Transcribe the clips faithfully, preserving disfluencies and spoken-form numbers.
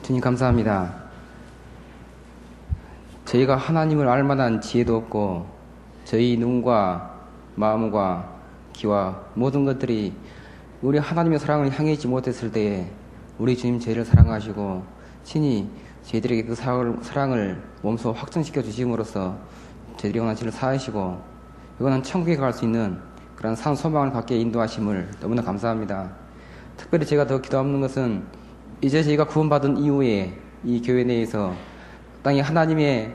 주님 감사합니다. 저희가 하나님을 알 만한 지혜도 없고 저희 눈과 마음과 귀와 모든 것들이 우리 하나님의 사랑을 향해 있지 못했을 때에 우리 주님 저희를 사랑하시고 친히 저희들에게 그 사랑을 몸소 확증시켜 주심으로써 저희들이 원하시를 사하시고 이거는 천국에 갈 수 있는 그런 산 소망을 갖게 인도하심을 너무나 감사합니다. 특별히 제가 더 기도하는 것은 이제 저희가 구원받은 이후에 이 교회 내에서 땅에 하나님의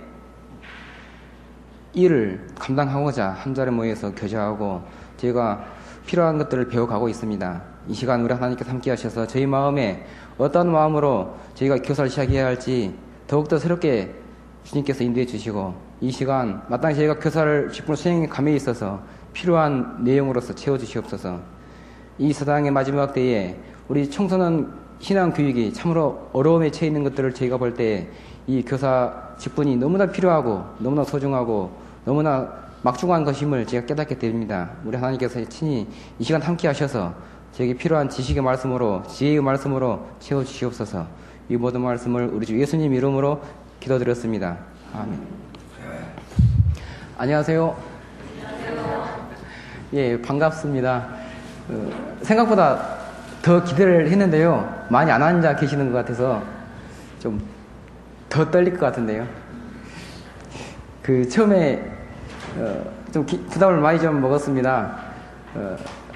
일을 감당하고자 한 자리에 모여서 교제하고 저희가 필요한 것들을 배워가고 있습니다. 이 시간 우리 하나님께서 함께 하셔서 저희 마음에 어떤 마음으로 저희가 교사를 시작해야 할지 더욱더 새롭게 주님께서 인도해 주시고 이 시간 마땅히 저희가 교사를 직분 수행에 감에 있어서 필요한 내용으로서 채워주시옵소서. 이 세상의 마지막 때에 우리 청소년 신앙 교육이 참으로 어려움에 처해 있는 것들을 저희가 볼 때 이 교사 직분이 너무나 필요하고 너무나 소중하고 너무나 막중한 것임을 제가 깨닫게 됩니다. 우리 하나님께서 친히 이 시간 함께 하셔서 저에게 필요한 지식의 말씀으로 지혜의 말씀으로 채워주시옵소서. 이 모든 말씀을 우리 주 예수님 이름으로 기도드렸습니다. 아멘. 안녕하세요. 안녕하세요. 예, 반갑습니다. 어, 생각보다 더 기대를 했는데요. 많이 안 앉아 계시는 것 같아서 좀 더 떨릴 것 같은데요. 그 처음에 어, 좀 기, 부담을 많이 좀 먹었습니다. 어,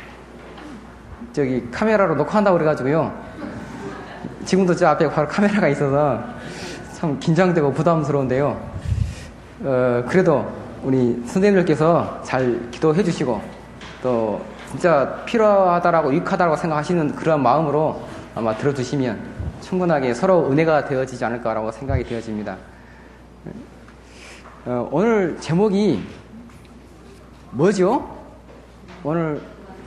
저기 카메라로 녹화한다고 그래가지고요. 지금도 저 앞에 바로 카메라가 있어서 참 긴장되고 부담스러운데요. 어, 그래도 우리 선생님들께서 잘 기도해 주시고 또 진짜 필요하다라고 유익하다라고 생각하시는 그런 마음으로 아마 들어주시면 충분하게 서로 은혜가 되어지지 않을까라고 생각이 되어집니다. 어, 오늘 제목이 뭐죠? 오늘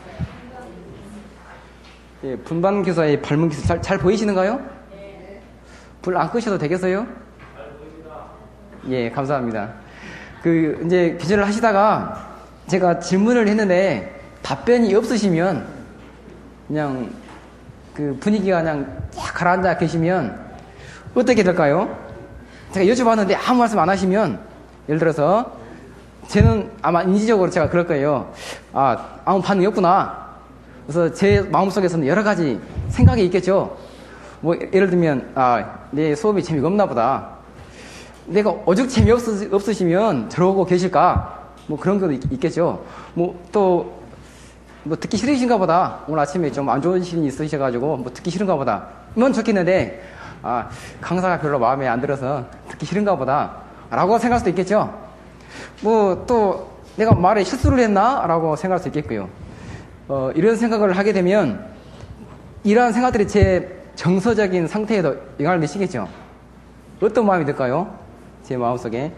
예, 분반교사의 발문기술 잘, 잘 보이시는가요? 불 안 끄셔도 되겠어요? 잘 보입니다. 예, 감사합니다. 그 이제 기절을 하시다가 제가 질문을 했는데 답변이 없으시면 그냥 그 분위기가 그냥 쫙 가라앉아 계시면 어떻게 될까요? 제가 여쭤봤는데 아무 말씀 안 하시면 예를 들어서 저는 아마 인지적으로 제가 그럴 거예요. 아, 아무 반응이 없구나. 그래서 제 마음속에서는 여러 가지 생각이 있겠죠. 뭐 예를 들면 아, 내 수업이 재미가 없나 보다. 내가 오죽 재미없으시면 저러고 계실까? 뭐 그런 것도 있, 있겠죠. 뭐 또 뭐 듣기 싫으신가 보다. 오늘 아침에 좀 안 좋은 시간이 있으셔가지고 뭐 듣기 싫은가 보다. 면 좋겠는데 아, 강사가 별로 마음에 안 들어서 듣기 싫은가 보다. 라고 생각할 수도 있겠죠. 뭐 또 내가 말에 실수를 했나? 라고 생각할 수 있겠고요. 어, 이런 생각을 하게 되면 이러한 생각들이 제 정서적인 상태에도 영향을 미치겠죠. 어떤 마음이 들까요? 제 마음속에.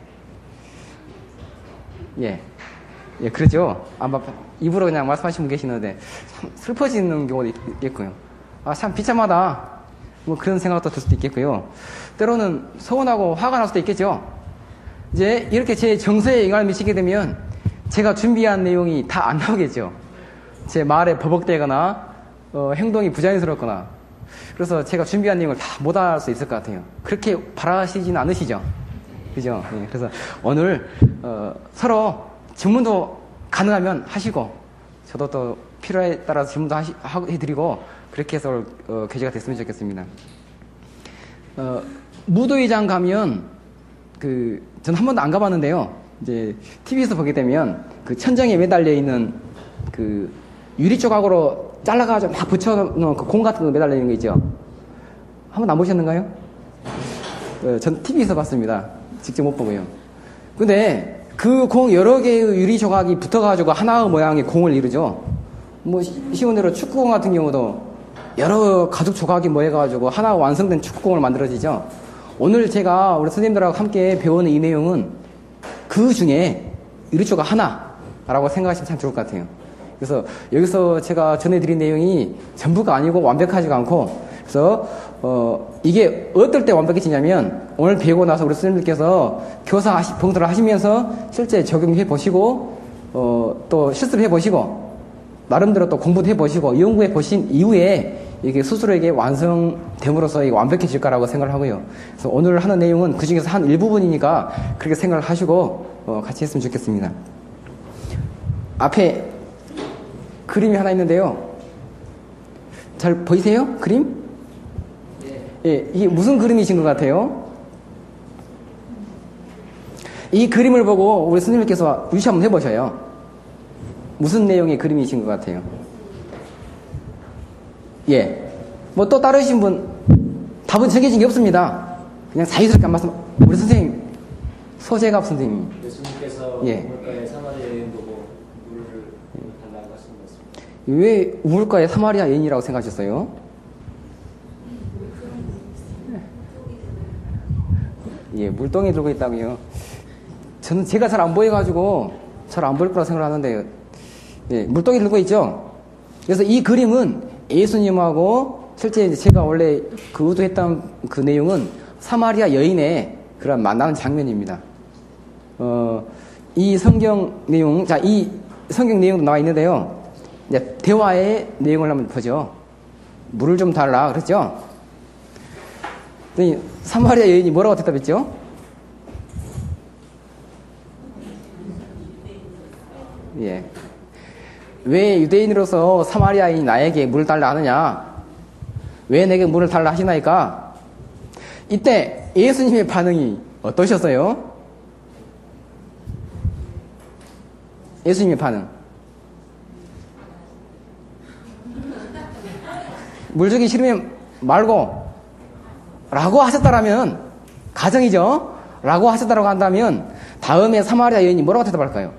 예. 예, 그러죠. 아마 입으로 그냥 말씀하시는 분 계시는데 참 슬퍼지는 경우도 있겠고요. 아, 참 비참하다. 뭐 그런 생각도 들 수도 있겠고요. 때로는 서운하고 화가 날 수도 있겠죠. 이제 이렇게 제 정서에 영향을 미치게 되면 제가 준비한 내용이 다 안 나오겠죠. 제 말에 버벅대거나 어, 행동이 부자연스럽거나 그래서 제가 준비한 내용을 다 못할 수 있을 것 같아요. 그렇게 바라시지는 않으시죠? 그죠? 예, 그래서 오늘 어, 서로 질문도 가능하면 하시고 저도 또 필요에 따라서 질문도 하시, 하, 해드리고 그렇게 해서 어, 교제가 됐으면 좋겠습니다. 어, 무도회장 가면 그 전 한 번도 안 가봤는데요. 이제 티비에서 보게 되면 그 천장에 매달려 있는 그 유리 조각으로 잘라가지고 막 붙여놓은 그 공 같은 거 매달려 있는 거 있죠. 한 번도 안 보셨는가요? 어, 전 티비에서 봤습니다. 직접 못 보고요. 근데 그 공 여러 개의 유리 조각이 붙어가지고 하나의 모양의 공을 이루죠. 뭐 쉬운 대로 축구공 같은 경우도 여러 가죽 조각이 모여가지고 하나 완성된 축구공을 만들어지죠. 오늘 제가 우리 선생님들하고 함께 배우는 이 내용은 그 중에 유리 조각 하나라고 생각하시면 참 좋을 것 같아요. 그래서 여기서 제가 전해드린 내용이 전부가 아니고 완벽하지가 않고 그래서 어 이게 어떨 때 완벽해지냐면 오늘 배우고 나서 우리 선생님들께서 교사 하시, 봉사를 하시면서 실제 적용해 보시고 어 또 실습을 해 보시고 나름대로 또 공부도 해 보시고 연구해 보신 이후에 이게 스스로 이게 완성됨으로써 이게 완벽해질 거라고 생각을 하고요. 그래서 오늘 하는 내용은 그 중에서 한 일부분이니까 그렇게 생각을 하시고 어, 같이 했으면 좋겠습니다. 앞에 그림이 하나 있는데요. 잘 보이세요? 그림? 예, 이게 무슨 그림이신 것 같아요? 이 그림을 보고 우리 스님께서 유시 한번 해보셔요. 무슨 내용의 그림이신 것 같아요? 예. 뭐 또 다르신 분, 답은 정해진 게 없습니다. 그냥 자유스럽게 한 말씀, 우리 선생님, 소재갑 선생님. 예수님께서 예. 우물가에 사마리아 여인 보고 물을 달라고 하신 것입니다. 왜 우물가에 사마리아 여인이라고 생각하셨어요? 예, 물동이 들고 있다고요. 저는 제가 잘 안 보여가지고 잘 안 보일 거라 생각하는데, 예, 물동이 들고 있죠. 그래서 이 그림은 예수님하고 실제 이제 제가 원래 그 의도했던 그 내용은 사마리아 여인의 그런 만나는 장면입니다. 어, 이 성경 내용, 자, 이 성경 내용도 나와 있는데요. 이제 대화의 내용을 한번 보죠. 물을 좀 달라, 그랬죠? 사마리아 여인이 뭐라고 대답했죠? 예. 왜 유대인으로서 사마리아인이 나에게 물을 달라 하느냐? 왜 내게 물을 달라 하시나이까? 이때 예수님의 반응이 어떠셨어요? 예수님의 반응. 물 주기 싫으면 말고 라고 하셨다라면, 가정이죠? 라고 하셨다라고 한다면 다음에 사마리아 여인이 뭐라고 대답할까요?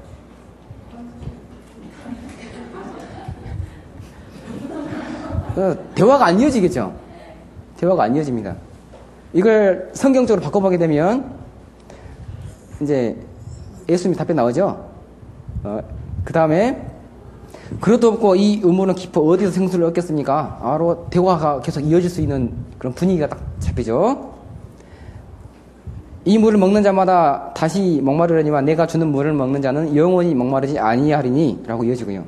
대화가 안 이어지겠죠? 대화가 안 이어집니다. 이걸 성경적으로 바꿔보게 되면 이제 예수님이 답변 나오죠? 어, 그 다음에 그것도 없고 이 의문은 깊어 어디서 생수를 얻겠습니까? 바로 대화가 계속 이어질 수 있는 그런 분위기가 딱 잡히죠. 이 물을 먹는 자마다 다시 목마르려니와 내가 주는 물을 먹는 자는 영원히 목마르지 아니하리니 라고 이어지고요.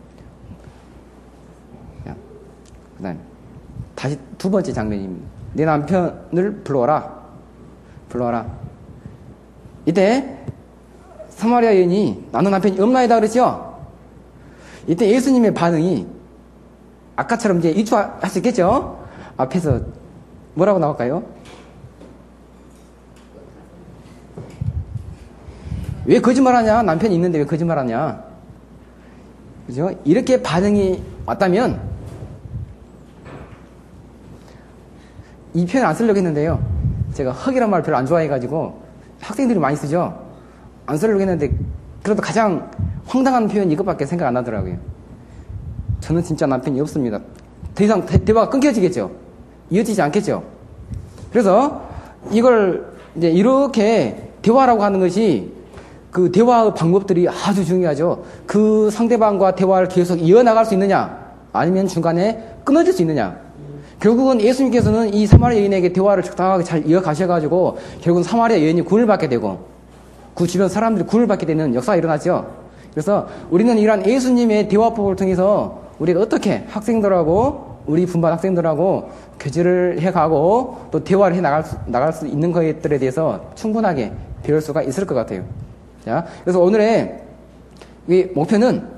그 다음에 다시 두 번째 장면입니다. 내 남편을 불러와라. 불러와라. 이때 사마리아 여인이 나는 남편이 없나이다 그랬죠? 이때 예수님의 반응이 아까처럼 이제 유추할 수 있겠죠? 앞에서 뭐라고 나올까요? 왜 거짓말하냐? 남편이 있는데 왜 거짓말하냐? 그죠? 이렇게 반응이 왔다면 이 표현 안 쓰려고 했는데요. 제가 헉이란 말 별로 안 좋아해가지고 학생들이 많이 쓰죠. 안 쓰려고 했는데 그래도 가장 황당한 표현이 이것밖에 생각 안 나더라고요. 저는 진짜 남편이 없습니다. 더 이상 대, 대화가 끊겨지겠죠. 이어지지 않겠죠. 그래서 이걸 이제 이렇게 대화라고 하는 것이 그 대화의 방법들이 아주 중요하죠. 그 상대방과 대화를 계속 이어나갈 수 있느냐, 아니면 중간에 끊어질 수 있느냐. 결국은 예수님께서는 이 사마리아 여인에게 대화를 적당하게 잘 이어가셔가지고 결국은 사마리아 여인이 구원을 받게 되고 그 주변 사람들이 구원을 받게 되는 역사가 일어나죠. 그래서 우리는 이러한 예수님의 대화법을 통해서 우리가 어떻게 학생들하고 우리 분반 학생들하고 교제를 해가고 또 대화를 해 나갈 수, 나갈 수 있는 것들에 대해서 충분하게 배울 수가 있을 것 같아요. 자, 그래서 오늘의 이 목표는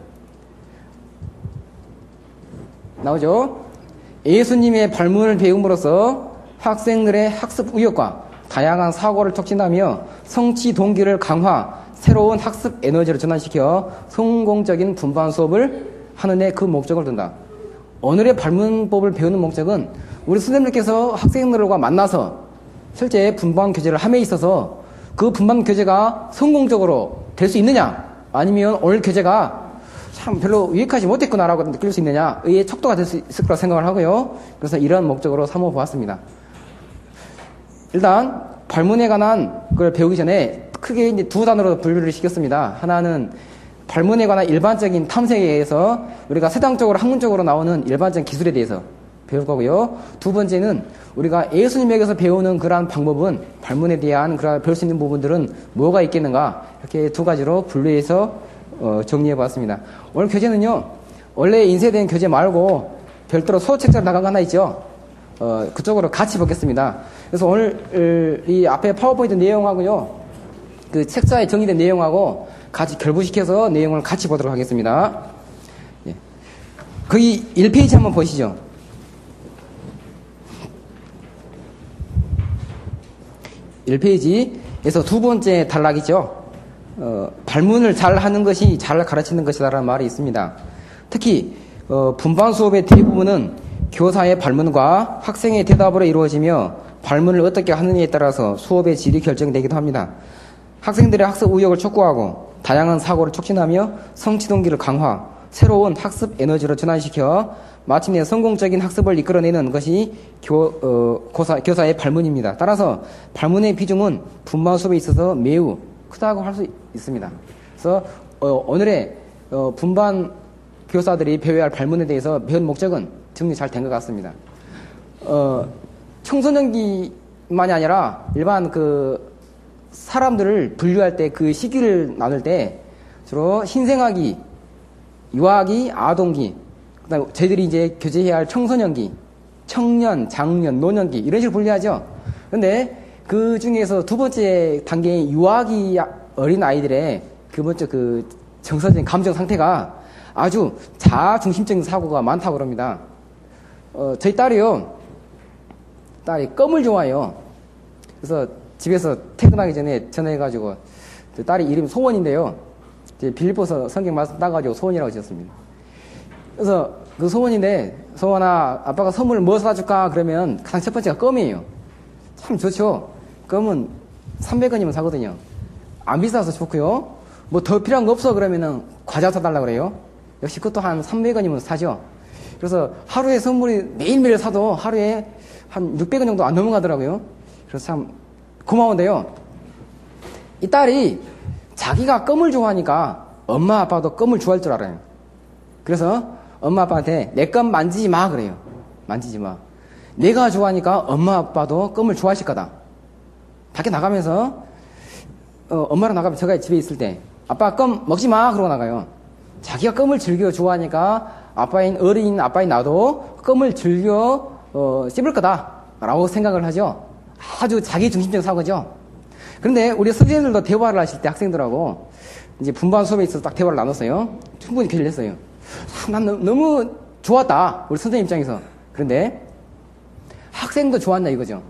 나오죠. 예수님의 발문을 배움으로써 학생들의 학습 의욕과 다양한 사고를 촉진하며 성취 동기를 강화, 새로운 학습 에너지를 전환시켜 성공적인 분반 수업을 하는 데 그 목적을 둔다. 오늘의 발문법을 배우는 목적은 우리 선생님들께서 학생들과 만나서 실제 분반 교재를 함에 있어서 그 분반 교재가 성공적으로 될 수 있느냐, 아니면 오늘 교재가 참 별로 유익하지 못했구나라고 느낄 수 있느냐의 척도가 될 수 있을 거라 생각을 하고요. 그래서 이런 목적으로 삼아보았습니다. 일단 발문에 관한 걸 배우기 전에 크게 이제 두 단어로 분류를 시켰습니다. 하나는 발문에 관한 일반적인 탐색에 의해서 우리가 세상적으로 학문적으로 나오는 일반적인 기술에 대해서 배울 거고요. 두 번째는 우리가 예수님에게서 배우는 그러한 방법은 발문에 대한 그런 배울 수 있는 부분들은 뭐가 있겠는가, 이렇게 두 가지로 분류해서 어, 정리해 봤습니다. 오늘 교재는요, 원래 인쇄된 교재 말고 별도로 소책자로 나간 거 하나 있죠. 어, 그쪽으로 같이 보겠습니다. 그래서 오늘 이 앞에 파워포인트 내용하고요, 그 책자에 정리된 내용하고 같이 결부시켜서 내용을 같이 보도록 하겠습니다. 예. 거기 일 페이지 한번 보시죠. 일 페이지에서 두 번째 단락이죠. 어, 발문을 잘 하는 것이 잘 가르치는 것이다라는 말이 있습니다. 특히 어, 분반 수업의 대부분은 교사의 발문과 학생의 대답으로 이루어지며 발문을 어떻게 하느냐에 따라서 수업의 질이 결정되기도 합니다. 학생들의 학습 의욕을 촉구하고 다양한 사고를 촉진하며 성취 동기를 강화, 새로운 학습 에너지로 전환시켜 마침내 성공적인 학습을 이끌어내는 것이 교, 어, 고사, 교사의 발문입니다. 따라서 발문의 비중은 분반 수업에 있어서 매우 크다고 할 수 있습니다. 그래서 어, 오늘의 어, 분반 교사들이 배워야 할 발문에 대해서 배운 목적은 정리 잘 된 것 같습니다. 어, 청소년기만이 아니라 일반 그 사람들을 분류할 때 그 시기를 나눌 때 주로 신생아기, 유아기, 아동기, 그다음에 저희들이 이제 교제해야 할 청소년기, 청년, 장년, 노년기 이런 식으로 분류하죠. 그런데 그 중에서 두 번째 단계인 유아기 어린 아이들의 그 번째 그 정서적인 감정 상태가 아주 자아중심적인 사고가 많다고 그럽니다. 어, 저희 딸이요, 딸이 껌을 좋아해요. 그래서 집에서 퇴근하기 전에 전화해가지고, 딸이 이름이 소원인데요. 이제 빌립보서 성경 말씀 따가지고 소원이라고 지었습니다. 그래서 그 소원인데, 소원아, 아빠가 선물 뭐 사줄까? 그러면 가장 첫 번째가 껌이에요. 참 좋죠. 껌은 삼백 원이면 사거든요. 안 비싸서 좋고요. 뭐 더 필요한 거 없어 그러면은 과자 사달라고 그래요. 역시 그것도 한 삼백 원이면 사죠. 그래서 하루에 선물이 매일매일 사도 하루에 한 육백 원 정도 안 넘어가더라고요. 그래서 참 고마운데요. 이 딸이 자기가 껌을 좋아하니까 엄마 아빠도 껌을 좋아할 줄 알아요. 그래서 엄마 아빠한테 내 껌 만지지 마 그래요. 만지지 마. 내가 좋아하니까 엄마 아빠도 껌을 좋아하실 거다. 밖에 나가면서 어, 엄마랑 나가면 제가 집에 있을 때 아빠 껌 먹지 마 그러고 나가요. 자기가 껌을 즐겨 좋아하니까 아빠인 어린 아빠인 나도 껌을 즐겨 어, 씹을 거다라고 생각을 하죠. 아주 자기 중심적인 사고죠. 그런데 우리 선생님들도 대화를 하실 때 학생들하고 이제 분반 수업에 있어서 딱 대화를 나눴어요. 충분히 교제를 했어요. 아, 난 너무, 너무 좋았다. 우리 선생님 입장에서. 그런데 학생도 좋았냐 이거죠.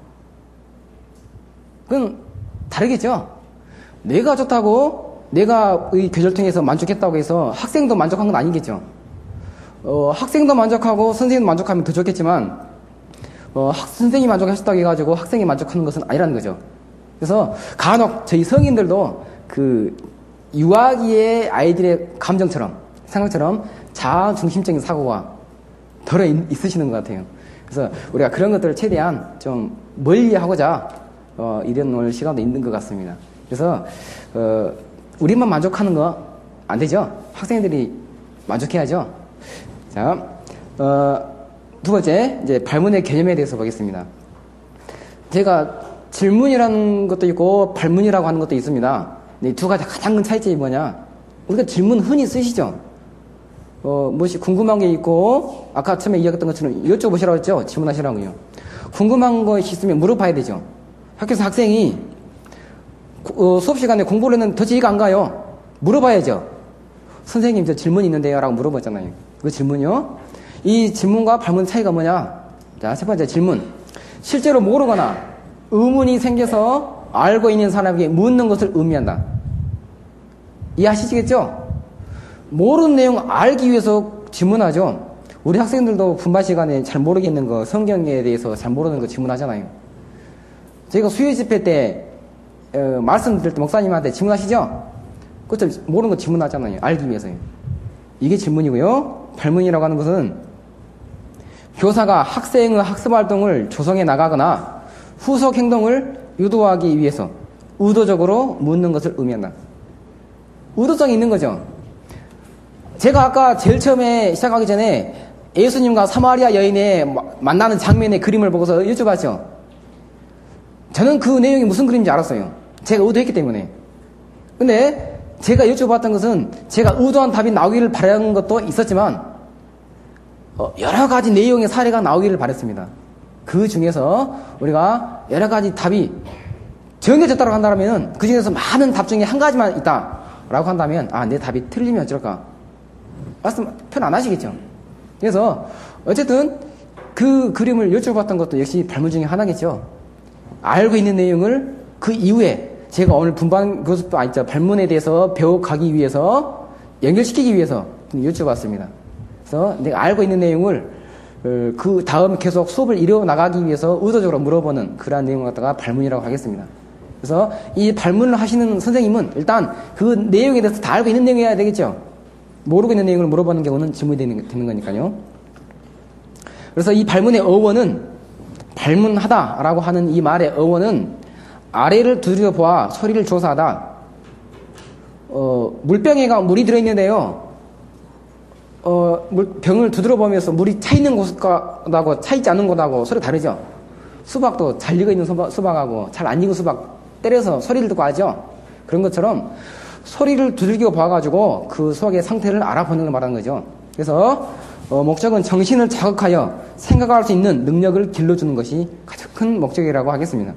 그건 다르겠죠. 내가 좋다고 내가 이 교재를 통해서 만족했다고 해서 학생도 만족한 건 아니겠죠. 어, 학생도 만족하고 선생님도 만족하면 더 좋겠지만 어, 학, 선생님이 만족하셨다고 해가지고 학생이 만족하는 것은 아니라는 거죠. 그래서 간혹 저희 성인들도 그 유아기의 아이들의 감정처럼 생각처럼 자아중심적인 사고가 덜어 있으시는 것 같아요. 그래서 우리가 그런 것들을 최대한 좀 멀리하고자 어, 이런 오늘 시간도 있는 것 같습니다. 그래서 어, 우리만 만족하는 거 안 되죠. 학생들이 만족해야죠. 자, 어, 두 번째 이제 발문의 개념에 대해서 보겠습니다. 제가 질문이라는 것도 있고 발문이라고 하는 것도 있습니다. 이 두 가지 가장 큰 차이점이 뭐냐? 우리가 질문 흔히 쓰시죠. 어, 무엇이 궁금한 게 있고 아까 처음에 이야기했던 것처럼 여쭤보시라고 했죠. 질문하시라고요. 궁금한 것이 있으면 물어봐야 되죠. 학교에서 학생이 어, 수업 시간에 공부를 했는데 도대체 이해가 안 가요. 물어봐야죠. 선생님 저 질문이 있는데요 라고 물어봤잖아요. 그 질문이요. 이 질문과 발문 차이가 뭐냐? 자, 첫 번째 질문. 실제로 모르거나 의문이 생겨서 알고 있는 사람에게 묻는 것을 의미한다. 이해하시겠죠? 모르는 내용 알기 위해서 질문하죠. 우리 학생들도 분반 시간에 잘 모르겠는 거, 성경에 대해서 잘 모르는 거 질문하잖아요. 저희가 수요 집회 때 어, 말씀 드릴 때 목사님한테 질문하시죠? 그것도 모르는 거 질문하잖아요. 알기 위해서요. 이게 질문이고요. 발문이라고 하는 것은 교사가 학생의 학습 활동을 조성해 나가거나 후속 행동을 유도하기 위해서 의도적으로 묻는 것을 의미한다. 의도성이 있는 거죠. 제가 아까 제일 처음에 시작하기 전에 예수님과 사마리아 여인의 만나는 장면의 그림을 보고서 여쭤봤죠. 저는 그 내용이 무슨 그림인지 알았어요. 제가 의도했기 때문에. 근데 제가 여쭤봤던 것은 제가 의도한 답이 나오기를 바라는 것도 있었지만 어, 여러 가지 내용의 사례가 나오기를 바랬습니다. 그 중에서 우리가 여러 가지 답이 정해졌다고 한다면 그 중에서 많은 답 중에 한 가지만 있다라고 한다면 아, 내 답이 틀리면 어쩔까? 말씀 표현 안 하시겠죠? 그래서 어쨌든 그 그림을 여쭤봤던 것도 역시 발문 중에 하나겠죠. 알고 있는 내용을 그 이후에 제가 오늘 분반 교습 아니 발문에 대해서 배워가기 위해서 연결시키기 위해서 여쭤봤습니다. 그래서 내가 알고 있는 내용을 그 다음 계속 수업을 이뤄 나가기 위해서 의도적으로 물어보는 그러한 내용을 갖다가 발문이라고 하겠습니다. 그래서 이 발문을 하시는 선생님은 일단 그 내용에 대해서 다 알고 있는 내용이어야 되겠죠. 모르고 있는 내용을 물어보는 경우는 질문이 되는, 되는 거니까요. 그래서 이 발문의 어원은 발문하다라고 하는 이 말의 어원은 아래를 두드려 보아 소리를 조사하다. 어, 물병에가 물이 들어있는데요. 어, 물, 병을 두드려 보면서 물이 차 있는 곳하고 차 있지 않은 곳하고 소리 다르죠. 수박도 잘 익어 있는 수박, 수박하고 잘 안 익은 수박 때려서 소리를 듣고 하죠. 그런 것처럼 소리를 두들겨 봐가지고 그 수박의 상태를 알아보는 걸 말하는 거죠. 그래서 어, 목적은 정신을 자극하여 생각할 수 있는 능력을 길러주는 것이 가장 큰 목적이라고 하겠습니다.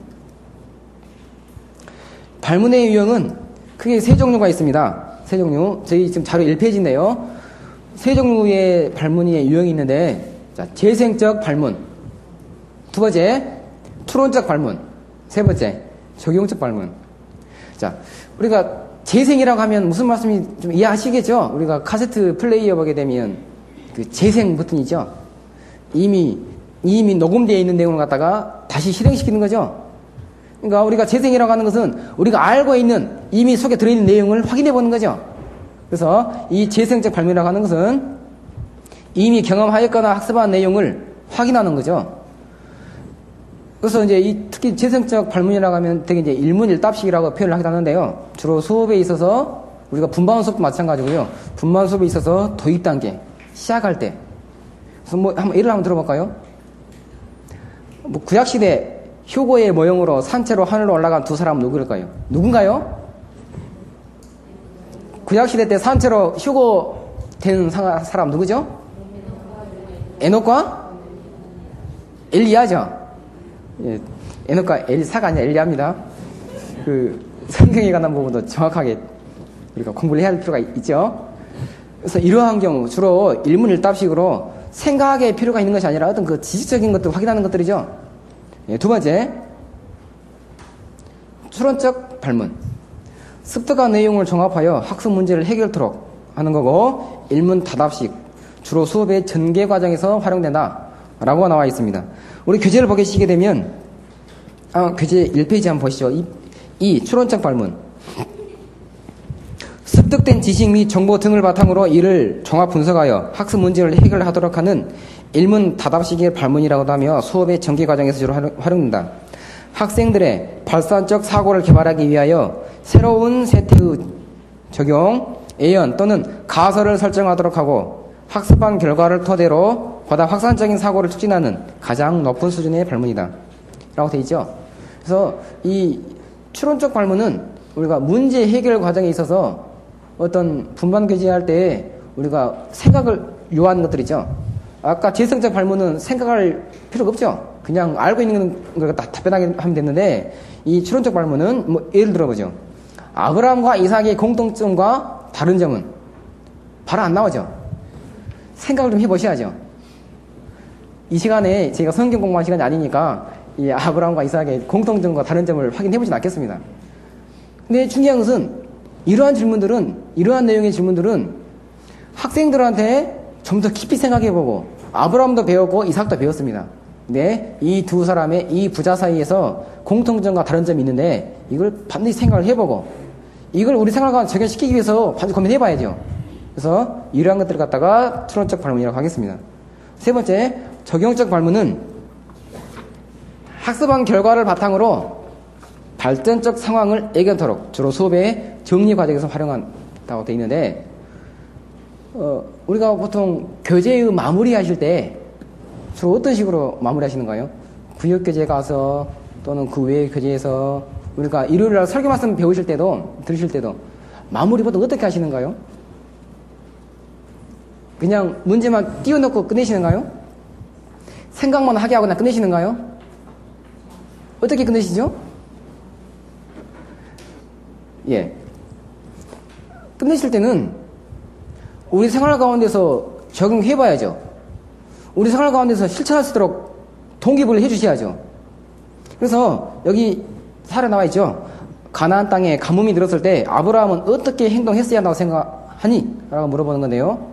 발문의 유형은 크게 세 종류가 있습니다. 세 종류. 저희 지금 자료 일 페이지인데요. 세 종류의 발문의 유형이 있는데, 자, 재생적 발문. 두 번째, 추론적 발문. 세 번째, 적용적 발문. 자, 우리가 재생이라고 하면 무슨 말씀인지 좀 이해하시겠죠? 우리가 카세트 플레이어 보게 되면 그 재생 버튼이죠. 이미, 이미 녹음되어 있는 내용을 갖다가 다시 실행시키는 거죠. 그러니까 우리가 재생이라고 하는 것은 우리가 알고 있는 이미 속에 들어있는 내용을 확인해 보는 거죠. 그래서 이 재생적 발문이라고 하는 것은 이미 경험하였거나 학습한 내용을 확인하는 거죠. 그래서 이제 이 특히 재생적 발문이라고 하면 되게 이제 일문일답식이라고 표현을 하기도 하는데요. 주로 수업에 있어서 우리가 분반 수업도 마찬가지고요. 분반 수업에 있어서 도입 단계 시작할 때. 그래서 뭐 한번 예를 한번 들어볼까요? 뭐 구약 시대 휴고의 모형으로 산채로 하늘로 올라간 두 사람은 누구일까요? 누군가요? 구약 시대 때 산채로 휴고 된 사람 누구죠? 에녹과 엘리야죠. 예, 에녹과 엘리사가 아니라 엘리야입니다. 그 성경에 관한 부분도 정확하게 우리가 공부를 해야 할 필요가 있죠. 그래서 이러한 경우 주로 일문일답식으로 생각의 필요가 있는 것이 아니라 어떤 그 지식적인 것들 확인하는 것들이죠. 예, 두 번째, 추론적 발문. 습득한 내용을 종합하여 학습 문제를 해결토록 하는 거고, 일문다답식. 주로 수업의 전개 과정에서 활용된다. 라고 나와 있습니다. 우리 교재를 보시게 되면, 아, 교재 일 페이지 한번 보시죠. 이, 이 추론적 발문. 습득된 지식 및 정보 등을 바탕으로 이를 종합 분석하여 학습 문제를 해결하도록 하는 일문다답식의 발문이라고도 하며 수업의 전개 과정에서 주로 활용된다. 학생들의 발산적 사고를 개발하기 위하여 새로운 세태의 적용, 예언 또는 가설을 설정하도록 하고 학습한 결과를 토대로 보다 확산적인 사고를 촉진하는 가장 높은 수준의 발문이다. 라고 되어 있죠. 그래서 이 추론적 발문은 우리가 문제 해결 과정에 있어서 어떤 분반 교재할 때 우리가 생각을 요하는 것들이죠. 아까 재생적 발문은 생각할 필요가 없죠. 그냥 알고 있는 걸 답변하게 하면 됐는데 이 추론적 발문은 뭐 예를 들어보죠. 아브라함과 이삭의 공통점과 다른 점은 바로 안 나오죠. 생각을 좀 해보셔야죠. 이 시간에 제가 성경 공부한 시간이 아니니까 이 아브라함과 이삭의 공통점과 다른 점을 확인해보진 않겠습니다. 근데 중요한 것은 이러한 질문들은 이러한 내용의 질문들은 학생들한테 좀 더 깊이 생각해보고 아브라함도 배웠고 이삭도 배웠습니다. 근데 이 두 사람의 이 부자 사이에서 공통점과 다른 점이 있는데 이걸 반드시 생각을 해보고 이걸 우리 생활과 적용시키기 위해서 반드시 고민해봐야죠. 그래서 이러한 것들을 갖다가 추론적 발문이라고 하겠습니다. 세 번째, 적용적 발문은 학습한 결과를 바탕으로 발전적 상황을 예견토록 주로 수업의 정리 과정에서 활용한다고 되어 있는데 어, 우리가 보통 교재의 마무리 하실 때 주로 어떤 식으로 마무리 하시는가요? 구역교재 가서 또는 그 외의 교재에서 우리가 일요일날 설교 말씀 배우실 때도 들으실 때도 마무리 보통 어떻게 하시는가요? 그냥 문제만 띄워놓고 끝내시는가요? 생각만 하게 하거나 끝내시는가요? 어떻게 끝내시죠? 예. 끝내실 때는 우리 생활 가운데서 적용해봐야죠. 우리 생활 가운데서 실천할 수 있도록 동기부여를 해주셔야죠. 그래서 여기 사례 나와 있죠. 가나안 땅에 가뭄이 들었을 때 아브라함은 어떻게 행동했어야 한다고 생각하니? 라고 물어보는 건데요.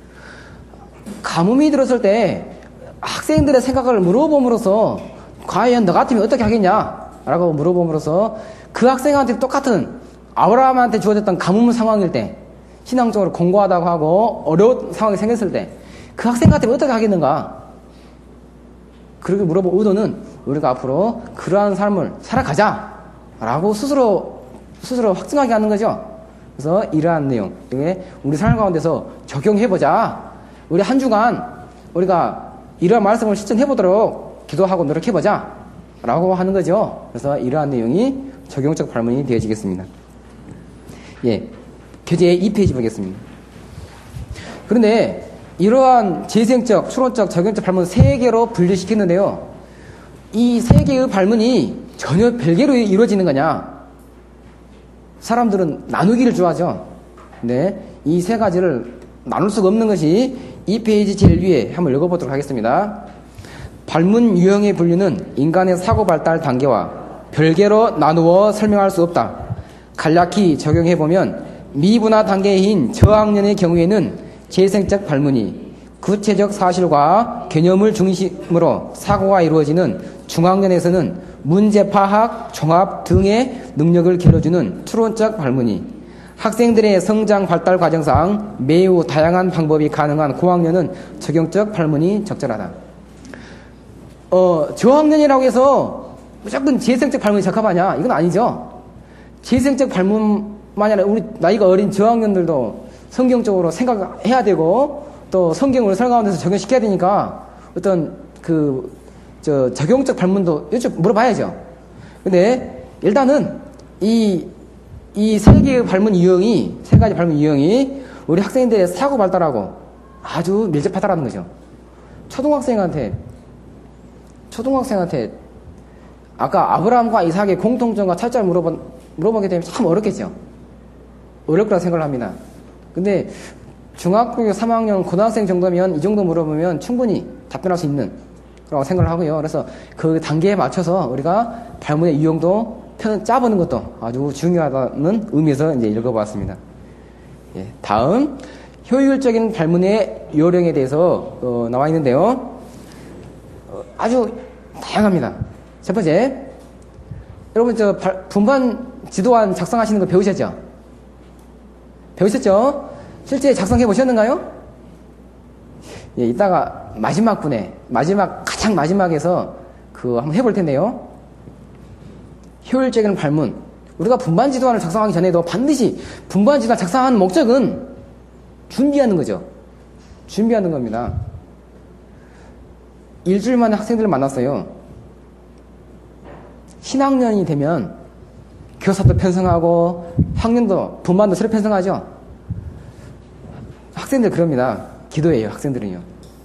가뭄이 들었을 때 학생들의 생각을 물어봄으로써 과연 너 같으면 어떻게 하겠냐? 라고 물어봄으로써 그 학생한테 똑같은 아브라함한테 주어졌던 가뭄 상황일 때 신앙적으로 공고하다고 하고 어려운 상황이 생겼을 때 그 학생 같으면 어떻게 하겠는가? 그렇게 물어본 의도는 우리가 앞으로 그러한 삶을 살아가자 라고 스스로 스스로 확증하게 하는 거죠. 그래서 이러한 내용 이게 우리 삶 가운데서 적용해보자. 우리 한 주간 우리가 이러한 말씀을 실천해보도록 기도하고 노력해보자 라고 하는 거죠. 그래서 이러한 내용이 적용적 발문이 되어지겠습니다. 예, 교재 이 페이지 보겠습니다. 그런데 이러한 재생적, 추론적, 적용적 발문 세 개로 분류시켰는데요. 이 세 개의 발문이 전혀 별개로 이루어지는 거냐? 사람들은 나누기를 좋아하죠. 근데 이 세 가지를 나눌 수가 없는 것이 이 페이지 제일 위에 한번 읽어보도록 하겠습니다. 발문 유형의 분류는 인간의 사고 발달 단계와 별개로 나누어 설명할 수 없다. 간략히 적용해보면 미분화 단계인 저학년의 경우에는 재생적 발문이 구체적 사실과 개념을 중심으로 사고가 이루어지는 중학년에서는 문제 파악, 종합 등의 능력을 길러주는 추론적 발문이 학생들의 성장 발달 과정상 매우 다양한 방법이 가능한 고학년은 적용적 발문이 적절하다. 어, 저학년이라고 해서 무조건 재생적 발문이 적합하냐? 이건 아니죠. 재생적 발문만이 아니라 우리 나이가 어린 저학년들도 성경적으로 생각해야 되고 또 성경을 생활 가운데서 적용시켜야 되니까 어떤 그 저 적용적 발문도 여쭤 물어봐야죠. 근데 일단은 이 이 세 개의 발문 유형이 세 가지 발문 유형이 우리 학생들의 사고 발달하고 아주 밀접하다라는 거죠. 초등학생한테 초등학생한테 아까 아브라함과 이삭의 공통점과 차이점을 물어본 물어보게 되면 참 어렵겠죠. 어렵을 거라 생각을 합니다. 근데 중학교 삼 학년 고등학생 정도면 이 정도 물어보면 충분히 답변할 수 있는 라고 생각을 하고요. 그래서 그 단계에 맞춰서 우리가 발문의 유형도 편 짜보는 것도 아주 중요하다는 의미에서 이제 읽어봤습니다. 예, 다음 효율적인 발문의 요령에 대해서 어, 나와 있는데요. 어, 아주 다양합니다. 첫 번째, 여러분 저 발, 분반 지도안 작성하시는 거 배우셨죠? 배우셨죠? 실제 작성해 보셨는가요? 예, 이따가 마지막 분에, 마지막, 가장 마지막에서 그 한번 해볼 텐데요. 효율적인 발문. 우리가 분반 지도안을 작성하기 전에도 반드시 분반 지도안 작성하는 목적은 준비하는 거죠. 준비하는 겁니다. 일주일 만에 학생들을 만났어요. 신학년이 되면 교사도 편성하고 학년도, 분반도 새로 편성하죠. 학생들 그럽니다. 기도해요, 학생들은요.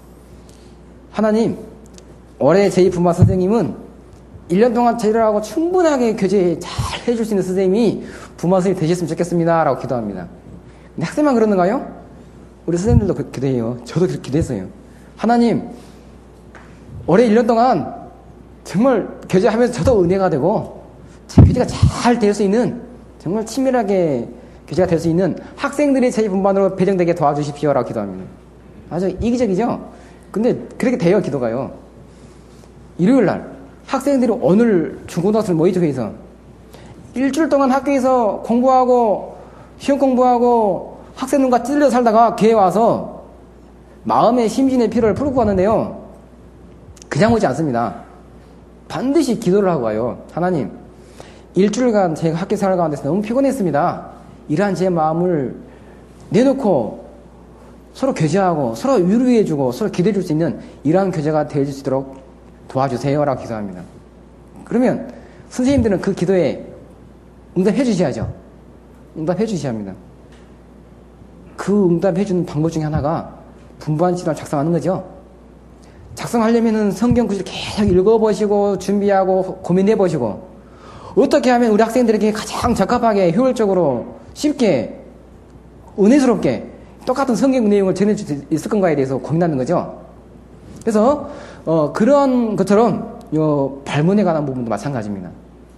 하나님, 올해 제이 분반 선생님은 일 년 동안 저희를 하고 충분하게 교제 잘 해줄 수 있는 선생님이 분반 선생님이 되셨으면 좋겠습니다. 라고 기도합니다. 근데 학생만 그러는가요? 우리 선생님들도 그렇게 기도해요. 저도 그렇게 기도했어요. 하나님, 올해 일 년 동안 정말 교제하면서 저도 은혜가 되고 제 교제가 잘 될 수 있는 정말 친밀하게 교제가 될 수 있는 학생들이 제이 분반으로 배정되게 도와주십시오. 라고 기도합니다. 아주 이기적이죠? 근데 그렇게 돼요, 기도가요. 일요일 날 학생들이 오늘 중고등학생 모이죠, 회에서 일주일 동안 학교에서 공부하고 시험 공부하고 학생들과 찔려 살다가 교회에 와서 마음의 심신의 피로를 풀고 가는데요. 그냥 오지 않습니다. 반드시 기도를 하고 와요. 하나님, 일주일간 제가 학교 생활 가운데서 너무 피곤했습니다. 이러한 제 마음을 내놓고 서로 교제하고 서로 위로해주고 서로 기도해줄 수 있는 이러한 교제가 되어질 수 있도록 도와주세요. 라고 기도합니다. 그러면 선생님들은 그 기도에 응답해 주셔야죠. 응답해 주셔야 합니다. 그 응답해 주는 방법 중에 하나가 분부한 지도를 작성하는 거죠. 작성하려면은 성경 구절 계속 읽어보시고 준비하고 고민해보시고 어떻게 하면 우리 학생들에게 가장 적합하게 효율적으로 쉽게 은혜스럽게 똑같은 성경 내용을 전해줄 수 있을 건가에 대해서 고민하는 거죠. 그래서 어, 그런 것처럼 요 발문에 관한 부분도 마찬가지입니다.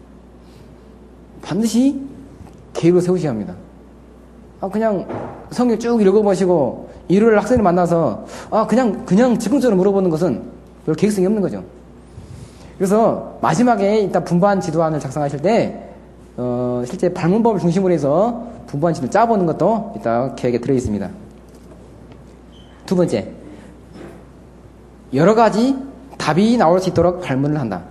반드시 계획을 세우셔야 합니다. 아, 그냥 성경 쭉 읽어보시고 일요일 학생을 만나서 아 그냥 그냥 즉흥적으로 물어보는 것은 별 계획성이 없는 거죠. 그래서 마지막에 일단 분반 지도안을 작성하실 때 어, 실제 발문법을 중심으로 해서 분반 지도를 짜보는 것도 이따 계획에 들어 있습니다. 두 번째, 여러 가지 답이 나올 수 있도록 발문을 한다.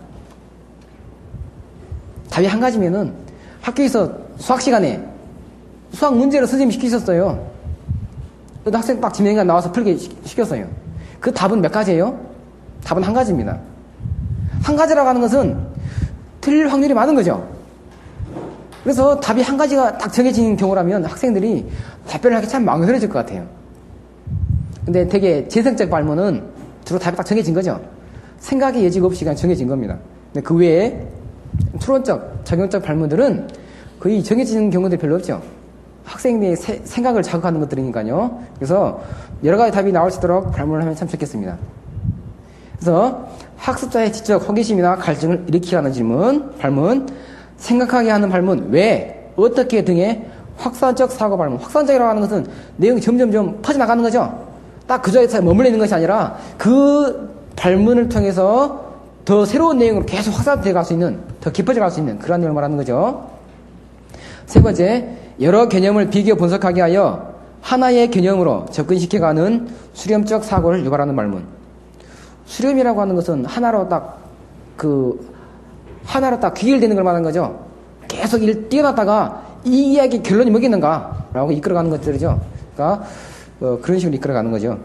답이 한 가지면은 학교에서 수학 시간에 수학 문제를 선생님이 시키셨어요. 그 학생 딱 지명이가 나와서 풀게 시켰어요. 그 답은 몇 가지예요? 답은 한 가지입니다. 한 가지라고 하는 것은 틀릴 확률이 많은 거죠. 그래서 답이 한 가지가 딱 정해진 경우라면 학생들이 답변을 하기 참 망설여질 것 같아요. 근데 되게 재생적 발문은 주로 답이 딱 정해진 거죠. 생각의 여지가 없이 그냥 정해진 겁니다. 근데 그 외에 추론적, 적용적 발문들은 거의 정해지는 경우들이 별로 없죠. 학생의 세, 생각을 자극하는 것들이니까요. 그래서 여러 가지 답이 나올 수 있도록 발문을 하면 참 좋겠습니다. 그래서 학습자의 지적 호기심이나 갈증을 일으키게 하는 질문, 발문, 생각하게 하는 발문, 왜, 어떻게 등의 확산적 사고 발문. 확산적이라고 하는 것은 내용이 점점점 퍼져나가는 거죠. 딱 그 자리에서 머물러 있는 것이 아니라 그 발문을 통해서 더 새로운 내용으로 계속 확산되어 갈 수 있는, 더 깊어져 갈 수 있는 그런 내용을 말하는 거죠. 세 번째, 여러 개념을 비교 분석하게 하여 하나의 개념으로 접근시켜가는 수렴적 사고를 유발하는 말문. 수렴이라고 하는 것은 하나로 딱, 그, 하나로 딱 귀결되는 걸 말하는 거죠. 계속 일 뛰어났다가 이 이야기 결론이 뭐겠는가라고 이끌어가는 것들이죠. 그러니까, 어, 그런 식으로 이끌어가는 거죠.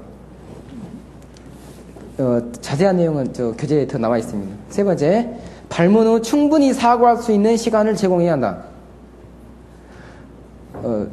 어, 자세한 내용은 저 교재에 더 나와 있습니다. 세 번째, 발문 후 충분히 사고할 수 있는 시간을 제공해야 한다. 어,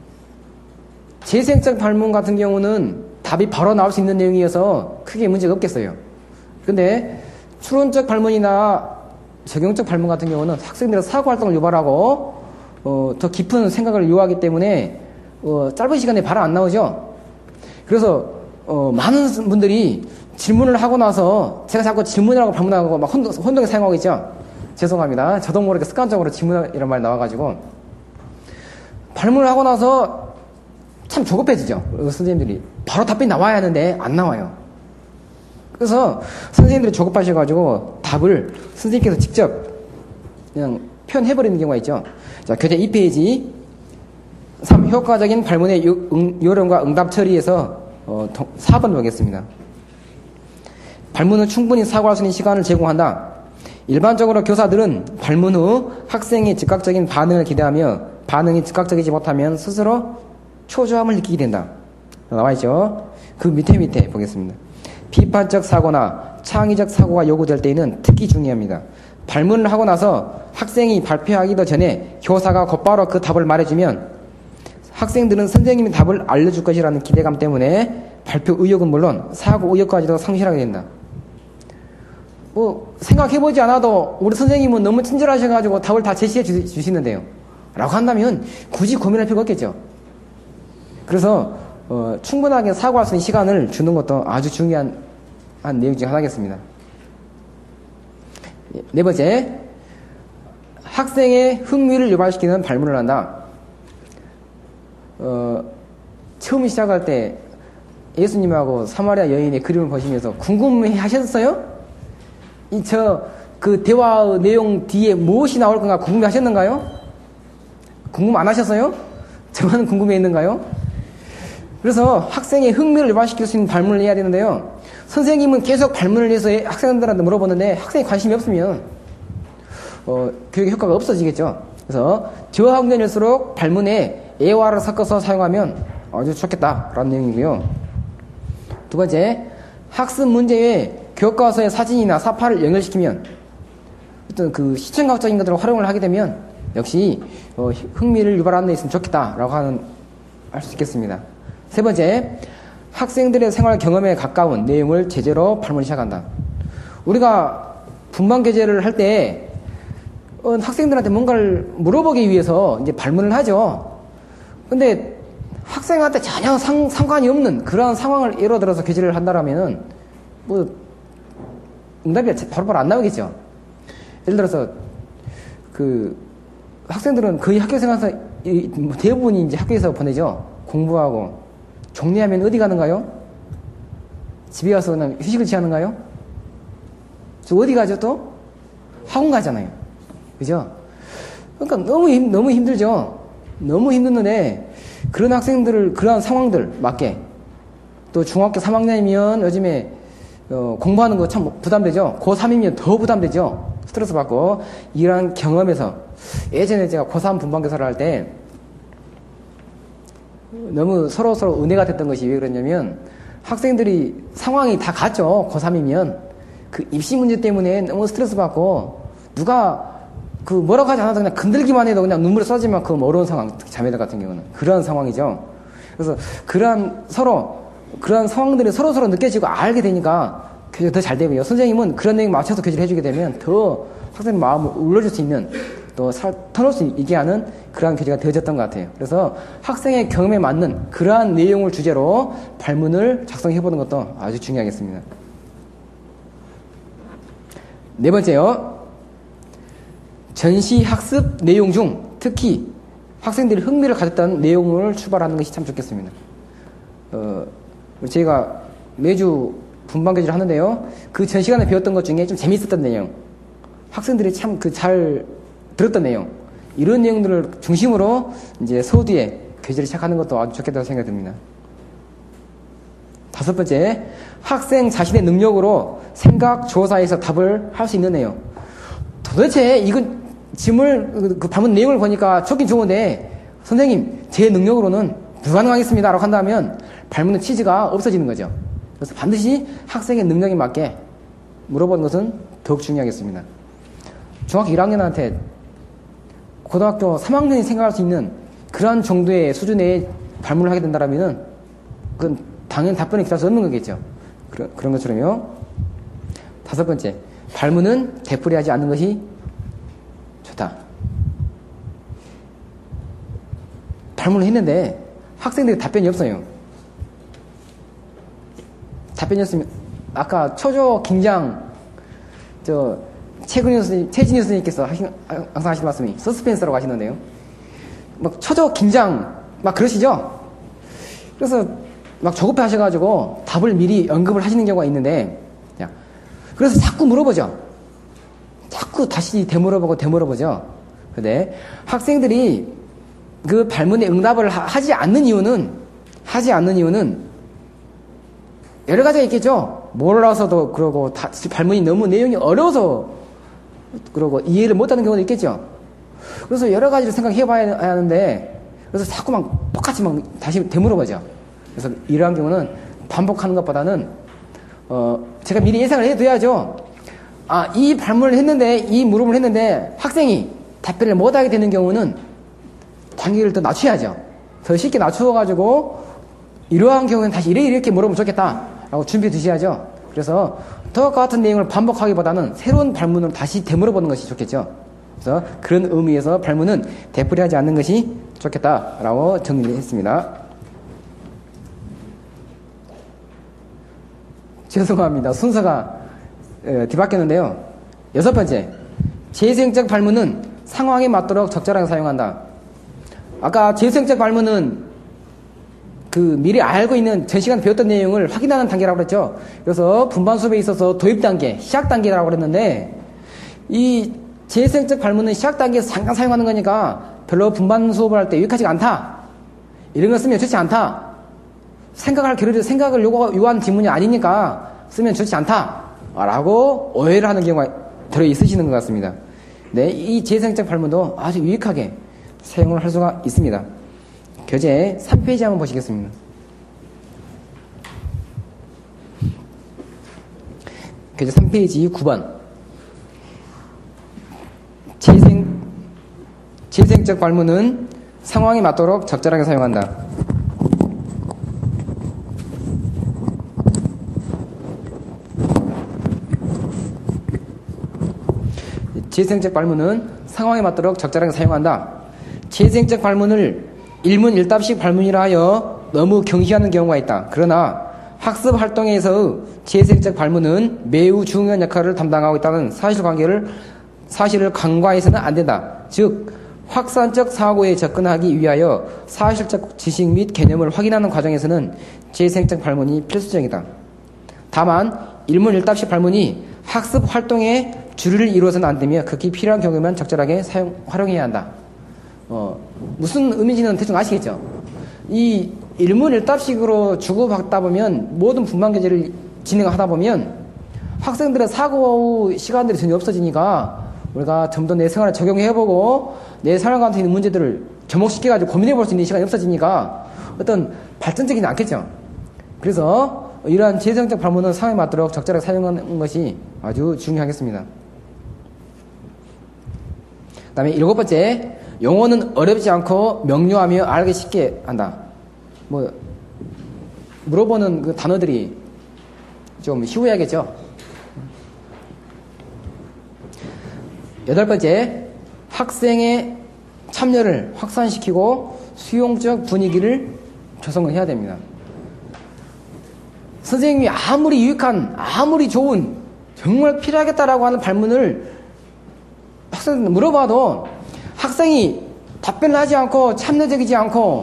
재생적 발문 같은 경우는 답이 바로 나올 수 있는 내용이어서 크게 문제가 없겠어요. 근데 추론적 발문이나 적용적 발문 같은 경우는 학생들의 사고활동을 유발하고 어, 더 깊은 생각을 요하기 때문에 어, 짧은 시간에 바로 안 나오죠. 그래서 어, 많은 분들이 질문을 하고 나서 제가 자꾸 질문이라고 발문하고 막 혼동, 혼동에 사용하고 있죠. 죄송합니다. 저도 모르게 습관적으로 질문이란 말 나와가지고 발문을 하고 나서 참 조급해지죠. 선생님들이 바로 답변이 나와야 하는데 안 나와요. 그래서 선생님들이 조급하셔가지고 답을 선생님께서 직접 그냥 표현해버리는 경우가 있죠. 자, 교재 이 페이지 삼. 효과적인 발문의 요, 응, 요령과 응답 처리에서 어, 사 번 보겠습니다. 발문은 충분히 사고할 수 있는 시간을 제공한다. 일반적으로 교사들은 발문 후 학생의 즉각적인 반응을 기대하며 반응이 즉각적이지 못하면 스스로 초조함을 느끼게 된다. 나와있죠. 그 밑에 밑에 보겠습니다. 비판적 사고나 창의적 사고가 요구될 때에는 특히 중요합니다. 발문을 하고 나서 학생이 발표하기도 전에 교사가 곧바로 그 답을 말해주면 학생들은 선생님이 답을 알려줄 것이라는 기대감 때문에 발표 의욕은 물론 사고 의욕까지도 상실하게 된다. 뭐 생각해보지 않아도 우리 선생님은 너무 친절하셔가지고 답을 다 제시해 주, 주시는데요. 라고 한다면 굳이 고민할 필요가 없겠죠. 그래서 어, 충분하게 사고할 수 있는 시간을 주는 것도 아주 중요한 한 내용 중 하나겠습니다. 네 번째, 학생의 흥미를 유발시키는 발문을 한다. 어, 처음 시작할 때 예수님하고 사마리아 여인의 그림을 보시면서 궁금해 하셨어요? 이, 저, 그 대화의 내용 뒤에 무엇이 나올 건가 궁금해 하셨는가요? 궁금 안 하셨어요? 저만 궁금해 했는가요? 그래서 학생의 흥미를 유발시킬 수 있는 발문을 해야 되는데요. 선생님은 계속 발문을 해서 학생들한테 물어보는데 학생이 관심이 없으면 어, 교육의 효과가 없어지겠죠. 그래서 저학년일수록 발문에 애화를 섞어서 사용하면 아주 좋겠다라는 내용이고요. 두 번째, 학습 문제에 교과서의 사진이나 사파를 연결시키면 어떤 그 시청각적인 것들을 활용을 하게 되면 역시 흥미를 유발하는 데 있으면 좋겠다라고 하는 할 수 있겠습니다. 세 번째, 학생들의 생활 경험에 가까운 내용을 제재로 발문을 시작한다. 우리가 분반 교재를 할 때 어, 학생들한테 뭔가를 물어보기 위해서 이제 발문을 하죠. 근데 학생한테 전혀 상, 상관이 없는 그러한 상황을 예로 들어서 교재를 한다라면은 뭐 응답이 바로바로 안 나오겠죠. 예를 들어서 그 학생들은 거의 학교 생활에서 대부분이 이제 학교에서 보내죠. 공부하고 정리하면 어디 가는가요? 집에 와서 그냥 휴식을 취하는가요? 저 어디 가죠 또? 학원 가잖아요. 그죠? 그러니까 너무 힘, 너무 힘들죠. 너무 힘드는데 그런 학생들을 그러한 상황들 맞게 또 중학교 삼 학년이면 요즘에 어, 공부하는 거 참 부담되죠. 고삼이면 더 부담되죠. 스트레스 받고 이러한 경험에서 예전에 제가 고삼 분반교사를 할 때 너무 서로 서로 은혜가 됐던 것이 왜 그러냐면 학생들이 상황이 다 같죠. 고삼이면 그 입시 문제 때문에 너무 스트레스 받고 누가 그 뭐라고 하지 않아도 그냥 건들기만 해도 그냥 눈물이 쏟아질 만큼 어려운 상황, 특히 자매들 같은 경우는 그런 상황이죠. 그래서 그러한 서로 그러한 상황들이 서로 서로 느껴지고 알게 되니까 교재가 더 잘 되고요. 선생님은 그런 내용 맞춰서 교재를 해주게 되면 더 학생 마음을 울려줄 수 있는 또 살, 터놓을 수 있게 하는 그러한 교재가 되어졌던 것 같아요. 그래서 학생의 경험에 맞는 그러한 내용을 주제로 발문을 작성해보는 것도 아주 중요하겠습니다. 네 번째요. 전시 학습 내용 중 특히 학생들이 흥미를 가졌던 내용을 출발하는 것이 참 좋겠습니다. 어, 저희가 매주 분반 교재를 하는데요. 그 전 시간에 배웠던 것 중에 좀 재밌었던 내용, 학생들이 참 그 잘 들었던 내용, 이런 내용들을 중심으로 이제 서두에 교재를 시작하는 것도 아주 좋겠다고 생각이 듭니다. 다섯 번째, 학생 자신의 능력으로 생각 조사에서 답을 할 수 있는 내용. 도대체 이건 질문 그 발문 내용을 보니까 좋긴 좋은데 선생님 제 능력으로는 불가능하겠습니다 라고 한다면 발문의 취지가 없어지는 거죠. 그래서 반드시 학생의 능력에 맞게 물어보는 것은 더욱 중요하겠습니다. 중학교 일 학년한테 고등학교 삼 학년이 생각할 수 있는 그런 정도의 수준의 발문을 하게 된다면 그건 당연히 답변을 기다릴 수 없는 거겠죠. 그런, 그런 것처럼요. 다섯 번째, 발문은 되풀이하지 않는 것이 좋다. 발문을 했는데 학생들이 답변이 없어요. 답변이 없으면 아까 초조 긴장 저 최근희 선생님, 최진희 선생님께서 하신, 항상 하시는 말씀이 서스펜스라고 하시는데요. 막 초조 긴장 막 그러시죠? 그래서 막 조급해 하셔가지고 답을 미리 언급을 하시는 경우가 있는데 그래서 자꾸 물어보죠. 자꾸 다시 되물어보고 되물어보죠. 근데 학생들이 그 발문에 응답을 하, 하지 않는 이유는 하지 않는 이유는 여러 가지가 있겠죠. 몰라서도 그러고 다, 발문이 너무 내용이 어려워서 그러고 이해를 못하는 경우도 있겠죠. 그래서 여러 가지를 생각해 봐야 하는데 그래서 자꾸 막 똑같이 막 다시 되물어보죠. 그래서 이러한 경우는 반복하는 것보다는 어 제가 미리 예상을 해둬야죠. 아, 이 발문을 했는데 이 물음을 했는데 학생이 답변을 못하게 되는 경우는 단계를 더 낮춰야죠. 더 쉽게 낮추어가지고 이러한 경우는 다시 이래 이렇게 물어보면 좋겠다 라고 준비해 두셔야죠. 그래서 똑같은 내용을 반복하기보다는 새로운 발문을 다시 되물어보는 것이 좋겠죠. 그래서 그런 의미에서 발문은 되풀이하지 않는 것이 좋겠다라고 정리를 했습니다. 죄송합니다. 순서가 에, 뒤바뀌었는데요. 여섯 번째, 재생적 발문은 상황에 맞도록 적절하게 사용한다. 아까 재생적 발문은 그 미리 알고 있는 전 시간에 배웠던 내용을 확인하는 단계라고 그랬죠. 그래서 분반 수업에 있어서 도입 단계, 시작 단계라고 그랬는데 이 재생적 발문은 시작 단계에서 잠깐 사용하는 거니까 별로 분반 수업을 할 때 유익하지가 않다. 이런 거 쓰면 좋지 않다. 생각할 겨를이 생각을 요구, 요한 지문이 아니니까 쓰면 좋지 않다. 라고 오해를 하는 경우가 들어있으시는 것 같습니다. 네, 이 재생적 발문도 아주 유익하게 사용을 할 수가 있습니다. 교재 삼 페이지 한번 보시겠습니다. 교재 삼 페이지 구 번. 재생, 재생적 발문은 상황에 맞도록 적절하게 사용한다. 재생적 발문은 상황에 맞도록 적절하게 사용한다. 재생적 발문을 일문일답식 발문이라 하여 너무 경시하는 경우가 있다. 그러나 학습 활동에서의 재생적 발문은 매우 중요한 역할을 담당하고 있다는 사실관계를 사실을 간과해서는 안 된다. 즉 확산적 사고에 접근하기 위하여 사실적 지식 및 개념을 확인하는 과정에서는 재생적 발문이 필수적이다. 다만 일문일답식 발문이 학습 활동에 주를 이루어서는 안 되며 극히 필요한 경우에만 적절하게 사용, 활용해야 한다. 어, 무슨 의미인지는 대충 아시겠죠? 이 일문일답식으로 주고받다 보면 모든 분반 교재를 진행하다 보면 학생들의 사고 시간들이 전혀 없어지니까 우리가 좀 더 내 생활에 적용해보고 내 생활 가운데 있는 문제들을 접목시켜가지고 고민해볼 수 있는 시간이 없어지니까 어떤 발전적이지 않겠죠. 그래서 이러한 재생적 발문은 상황에 맞도록 적절하게 사용하는 것이 아주 중요하겠습니다. 그 다음에 일곱 번째, 용어는 어렵지 않고 명료하며 알기 쉽게 한다. 뭐 물어보는 그 단어들이 좀 쉬워야겠죠. 여덟 번째, 학생의 참여를 확산시키고 수용적 분위기를 조성해야 됩니다. 선생님이 아무리 유익한, 아무리 좋은, 정말 필요하겠다라고 하는 발문을 학생한테 물어봐도 학생이 답변을 하지 않고 참여적이지 않고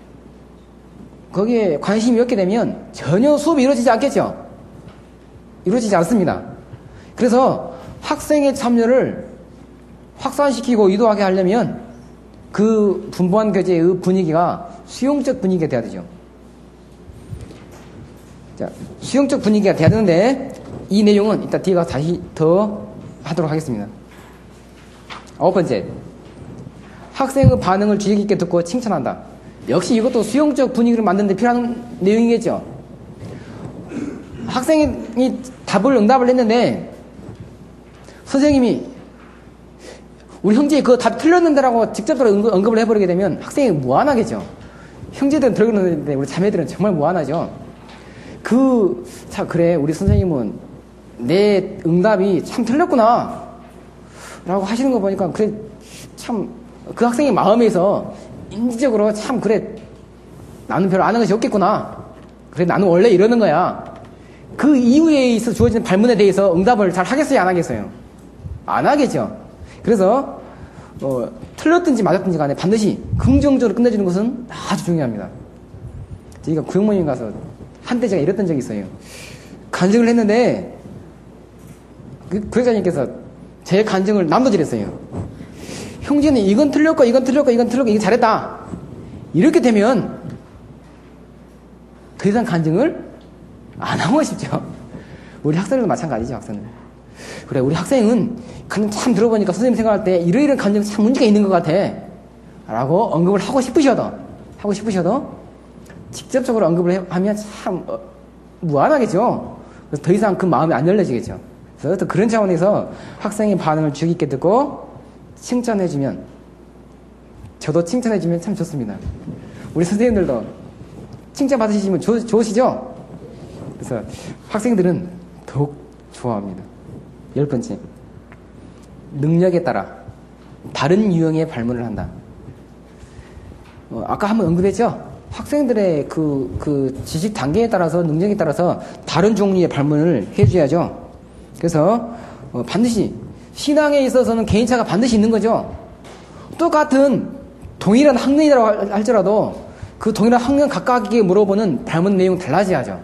거기에 관심이 없게 되면 전혀 수업이 이루어지지 않겠죠. 이루어지지 않습니다. 그래서 학생의 참여를 확산시키고 유도하게 하려면 그 분보한 교재의 분위기가 수용적 분위기가 돼야 되죠. 자, 수용적 분위기가 돼야 되는데 이 내용은 이따 뒤에 가서 다시 더 하도록 하겠습니다. 아홉 번째, 학생의 반응을 주의 깊게 듣고 칭찬한다. 역시 이것도 수용적 분위기를 만드는 데 필요한 내용이겠죠. 학생이 답을 응답을 했는데 선생님이 우리 형제 그거 답 틀렸는데라고 직접적으로 언급을 해버리게 되면 학생이 무안하겠죠. 형제들은 들어그러는데 우리 자매들은 정말 무안하죠. 그, 자, 그래, 우리 선생님은 내 응답이 참 틀렸구나 라고 하시는 거 보니까 그래, 참, 그 학생의 마음에서 인지적으로 참, 그래, 나는 별로 아는 것이 없겠구나. 그래, 나는 원래 이러는 거야. 그 이후에 있어 주어지는 발문에 대해서 응답을 잘 하겠어요, 안 하겠어요? 안 하겠죠. 그래서 어, 틀렸든지 맞았든지 간에 반드시 긍정적으로 끝내주는 것은 아주 중요합니다. 저희가 구역모임 가서 한때 제가 이랬던 적이 있어요. 간증을 했는데 그 교육자님께서 제 간증을 남도질했어요. 형제는 이건 틀렸고 이건 틀렸고 이건 틀렸고 이건 잘했다. 이렇게 되면 더 이상 간증을 안 하고 싶죠. 우리 학생들도 마찬가지죠. 학생들. 그래, 우리 학생은 간증 참 들어보니까 선생님 생각할 때 이러이러한 간증 참 문제가 있는 것 같아 라고 언급을 하고 싶으셔도 하고 싶으셔도 직접적으로 언급을 하면 참 어, 무안하겠죠. 그래서 더 이상 그 마음이 안 열려지겠죠. 그래서 또 그런 차원에서 학생의 반응을 주의 깊게 듣고 칭찬해주면, 저도 칭찬해주면 참 좋습니다. 우리 선생님들도 칭찬 받으시면 좋, 좋으시죠? 그래서 학생들은 더욱 좋아합니다. 열 번째, 능력에 따라 다른 유형의 발문을 한다. 어, 아까 한번 언급했죠? 학생들의 그, 그 지식 단계에 따라서, 능력에 따라서 다른 종류의 발문을 해줘야죠. 그래서 어, 반드시 신앙에 있어서는 개인차가 반드시 있는 거죠. 똑같은 동일한 학년이라고 할지라도 그 동일한 학년 각각에게 물어보는 발문 내용은 달라져야죠.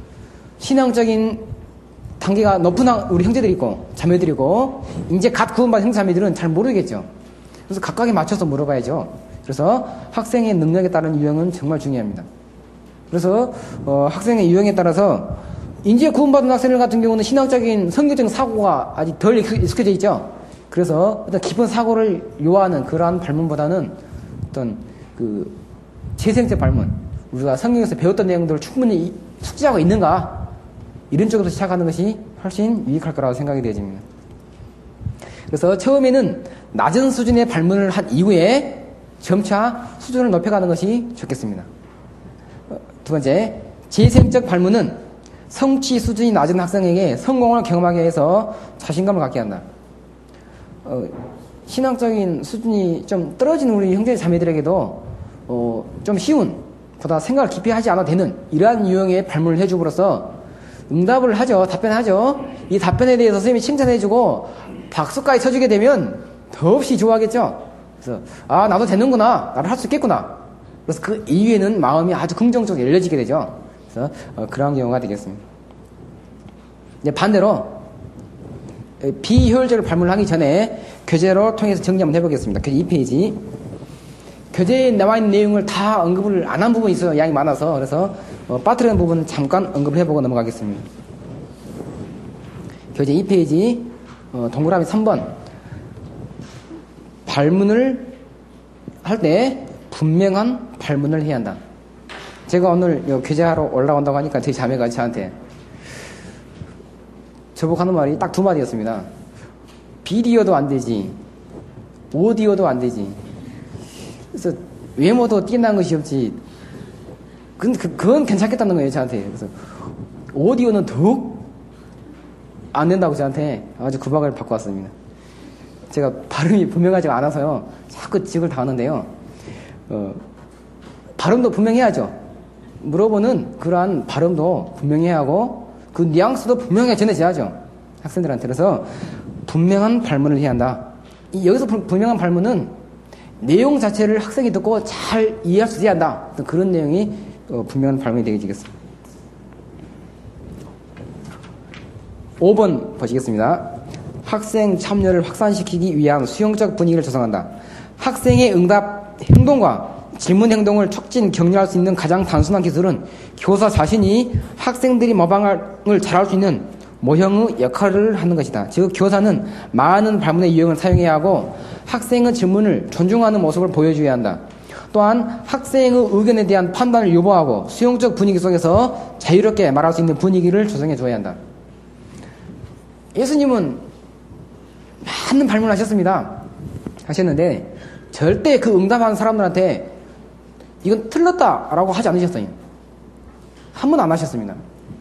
신앙적인 단계가 높은 우리 형제들이 있고 자매들이고 이제 갓 구원받은 형제 자매들은 잘 모르겠죠. 그래서 각각에 맞춰서 물어봐야죠. 그래서 학생의 능력에 따른 유형은 정말 중요합니다. 그래서 어, 학생의 유형에 따라서 이제 구원받은 학생들 같은 경우는 신앙적인 성경적인 사고가 아직 덜 익숙해져 있죠. 그래서 어떤 깊은 사고를 요하는 그러한 발문보다는 어떤 그 재생적 발문, 우리가 성경에서 배웠던 내용들을 충분히 숙지하고 있는가, 이런 쪽으로 시작하는 것이 훨씬 유익할 거라고 생각이 되어집니다. 그래서 처음에는 낮은 수준의 발문을 한 이후에 점차 수준을 높여가는 것이 좋겠습니다. 두 번째, 재생적 발문은 성취 수준이 낮은 학생에게 성공을 경험하게 해서 자신감을 갖게 한다. 어, 신앙적인 수준이 좀 떨어진 우리 형제 자매들에게도 어, 좀 쉬운, 보다 생각을 깊이 하지 않아도 되는 이러한 유형의 발문을 해줌으로써 응답을 하죠. 답변하죠. 이 답변에 대해서 선생님이 칭찬해주고 박수까지 쳐주게 되면 더없이 좋아하겠죠. 그래서 아 나도 되는구나, 나도 할 수 있겠구나. 그래서 그 이후에는 마음이 아주 긍정적으로 열려지게 되죠. 그래서 어, 그러한 경우가 되겠습니다. 이제 반대로 비효율적으로 발문을 하기 전에 교재로 통해서 정리 한번 해보겠습니다. 교재 이 페이지. 교재에 나와 있는 내용을 다 언급을 안 한 부분이 있어요. 양이 많아서. 그래서 어, 빠뜨리는 부분은 잠깐 언급을 해보고 넘어가겠습니다. 교재 이 페이지 어, 동그라미 삼 번. 발문을 할 때 분명한 발문을 해야 한다. 제가 오늘 교재하러 올라온다고 하니까 제 자매가 저한테 저보고 하는 말이 딱 두 마디였습니다. 비디오도 안 되지, 오디오도 안 되지. 그래서 외모도 뛰어난 것이 없지. 그, 그, 그건 괜찮겠다는 거예요, 저한테. 그래서 오디오는 더욱 안 된다고 저한테 아주 구박을 받고 왔습니다. 제가 발음이 분명하지가 않아서요, 자꾸 지적을 당하는데요. 어, 발음도 분명해야죠. 물어보는 그러한 발음도 분명해야 하고 그 뉘앙스도 분명하게 전해져야죠. 학생들한테. 그래서 분명한 발문을 해야 한다. 이, 여기서 부, 분명한 발문은 내용 자체를 학생이 듣고 잘 이해할 수 있어야 한다. 그런 내용이 어, 분명한 발문이 되겠습니다. 오 번 보시겠습니다. 학생 참여를 확산시키기 위한 수용적 분위기를 조성한다. 학생의 응답 행동과 질문 행동을 촉진, 격려할 수 있는 가장 단순한 기술은 교사 자신이 학생들이 모방을 잘할 수 있는 모형의 역할을 하는 것이다. 즉 교사는 많은 발문의 유형을 사용해야 하고 학생의 질문을 존중하는 모습을 보여줘야 한다. 또한 학생의 의견에 대한 판단을 유보하고 수용적 분위기 속에서 자유롭게 말할 수 있는 분위기를 조성해 줘야 한다. 예수님은 많은 발문을 하셨습니다. 하셨는데 절대 그 응답하는 사람들한테 이건 틀렸다라고 하지 않으셨어요. 한 번 안 하셨습니다.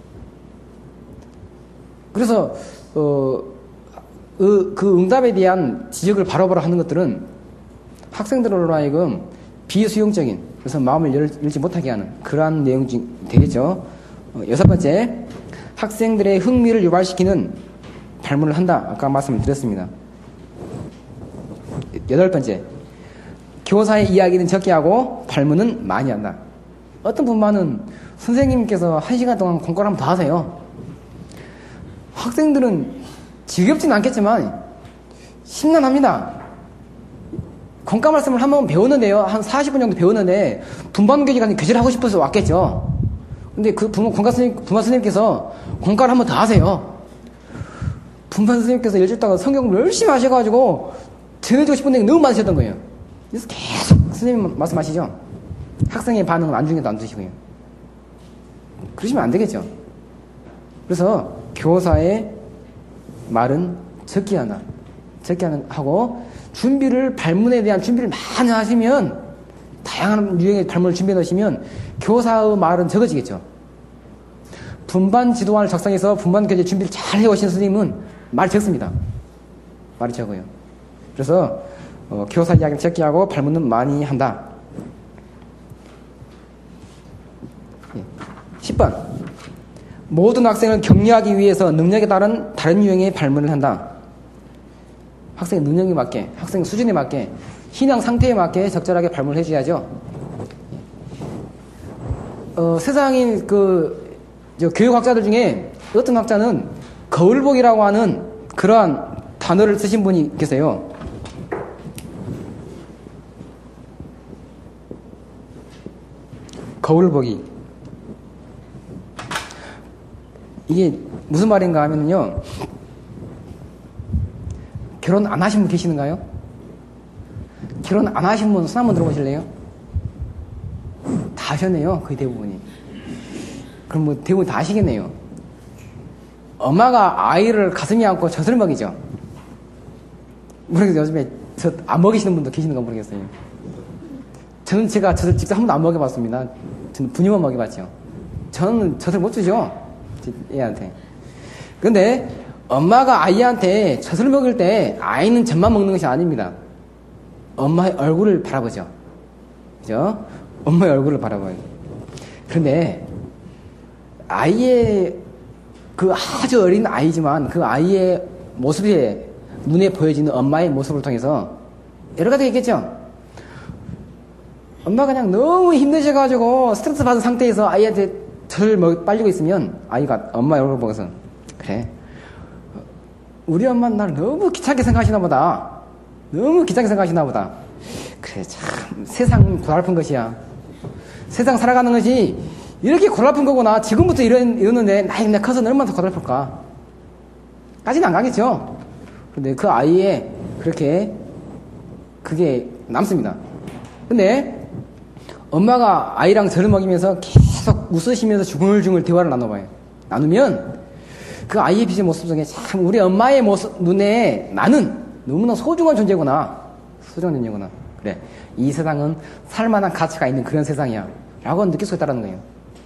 그래서 어, 그, 그 응답에 대한 지적을 바로바로 하는 것들은 학생들로 하여금 비수용적인, 그래서 마음을 열, 열지 못하게 하는 그러한 내용 중 되겠죠. 어, 여섯 번째, 학생들의 흥미를 유발시키는 발문을 한다. 아까 말씀을 드렸습니다. 여덟 번째, 교사의 이야기는 적게 하고 발문은 많이 한다. 어떤 분만은 선생님께서 한 시간 동안 공부를 한번 더 하세요. 학생들은 지겹지는 않겠지만 심란합니다. 공과 말씀을 한 번 배우는데요, 한 사십 분 정도 배우는데 분반 교직원이 교재를 하고 싶어서 왔겠죠. 근데 그 공과 선생님, 분반 선생님께서 공과를 한 번 더 하세요. 분반 선생님께서 일주일 동안 성경을 열심히 하셔가지고 전해주고 싶은 내용이 너무 많으셨던 거예요. 그래서 계속 선생님 말씀하시죠. 학생의 반응은 안중에도 안 두시고요. 그러시면 안 되겠죠. 그래서 교사의 말은 적게 하나, 적게 하는 하고 준비를, 발문에 대한 준비를 많이 하시면, 다양한 유형의 발문을 준비해 놓으시면 교사의 말은 적어지겠죠. 분반 지도안을 작성해서 분반 교재 준비를 잘 해오신 선생님은 말이 적습니다. 말이 적어요. 그래서 어, 교사 이야기는 적게 하고 발문은 많이 한다. 예. 십 번. 모든 학생을 격려하기 위해서 능력에 따른 다른 유형의 발문을 한다. 학생의 능력에 맞게, 학생 수준에 맞게, 신앙 상태에 맞게 적절하게 발문을 해줘야죠. 어, 세상의 그 저 교육학자들 중에 어떤 학자는 거울복이라고 하는 그러한 단어를 쓰신 분이 계세요. 거울보기. 이게 무슨 말인가 하면요, 결혼 안 하신 분 계시는가요? 결혼 안 하신 분 손 한번 들어보실래요? 다 하셨네요, 거의 대부분이. 그럼 뭐 대부분 다 아시겠네요. 엄마가 아이를 가슴에 안고 젖을 먹이죠. 모르겠어요. 요즘에 젖 안 먹이시는 분도 계시는가 모르겠어요. 저는 제가 젖을 직접 한 번도 안 먹여봤습니다. 저는 분유만 먹여봤죠. 저는 젖을 못 주죠, 애한테. 근데 엄마가 아이한테 젖을 먹일 때 아이는 젖만 먹는 것이 아닙니다. 엄마의 얼굴을 바라보죠. 그죠? 엄마의 얼굴을 바라봐요. 그런데 아이의 그 아주 어린 아이지만 그 아이의 모습에 눈에 보여지는 엄마의 모습을 통해서 여러 가지 있겠죠. 엄마가 그냥 너무 힘드셔가지고 스트레스 받은 상태에서 아이한테 젖을 먹, 빨리고 있으면 아이가 엄마의 얼굴을 보고서 그래, 우리 엄마는 나를 너무 귀찮게 생각하시나 보다. 너무 귀찮게 생각하시나 보다. 그래, 참 세상은 고달픈 것이야. 세상 살아가는 것이 이렇게 고달픈 거구나. 지금부터 이런, 이러는데 나이 내 커서 얼마나 더 고달플까. 까지는 안 가겠죠. 근데 그 아이의 그렇게 그게 남습니다. 근데 엄마가 아이랑 젖을 먹이면서 계속 웃으시면서 중얼중얼 대화를 나눠봐요. 나누면 그 아이의 빛의 모습 속에 참 우리 엄마의 모습, 눈에 나는 너무나 소중한 존재구나. 소중한 존재구나. 그래, 이 세상은 살만한 가치가 있는 그런 세상이야 라고 느낄 수 있다는 거예요.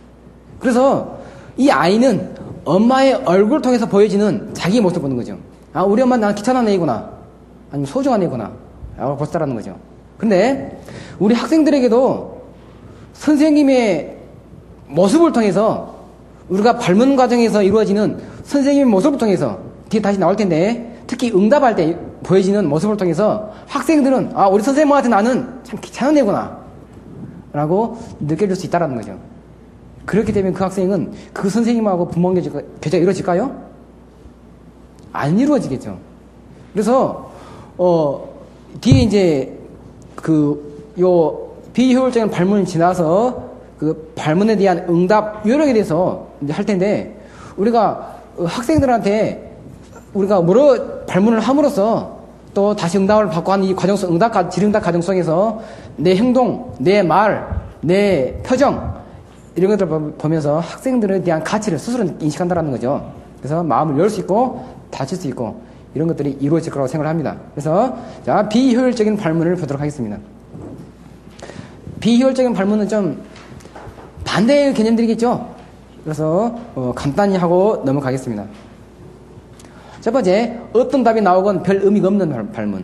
그래서 이 아이는 엄마의 얼굴을 통해서 보여지는 자기의 모습을 보는 거죠. 아, 우리 엄마는 난 귀찮은 애구나, 아니면 소중한 애구나 라고 볼 수 있다는 거죠. 근데 우리 학생들에게도 선생님의 모습을 통해서, 우리가 발문 과정에서 이루어지는 선생님의 모습을 통해서 뒤에 다시 나올 텐데, 특히 응답할 때 보여지는 모습을 통해서 학생들은 아, 우리 선생님한테 나는 참 귀찮은 애구나 라고 느껴질 수 있다는 거죠. 그렇게 되면 그 학생은 그 선생님하고 부모 교제가 이루어질까요? 안 이루어지겠죠. 그래서 어 뒤에 이제 그 요 비효율적인 발문이 지나서 그 발문에 대한 응답 요령에 대해서 이제 할 텐데, 우리가 학생들한테 우리가 뭐로 발문을 함으로써 또 다시 응답을 받고 하는 이 과정 속, 응답, 질응답 과정 속에서 내 행동, 내 말, 내 표정, 이런 것들을 보면서 학생들에 대한 가치를 스스로 인식한다는 거죠. 그래서 마음을 열 수 있고 닫힐 수 있고 이런 것들이 이루어질 거라고 생각을 합니다. 그래서 자, 비효율적인 발문을 보도록 하겠습니다. 비효율적인 발문은 좀 반대의 개념들이겠죠. 그래서 어, 간단히 하고 넘어가겠습니다. 첫 번째, 어떤 답이 나오건 별 의미가 없는 발문.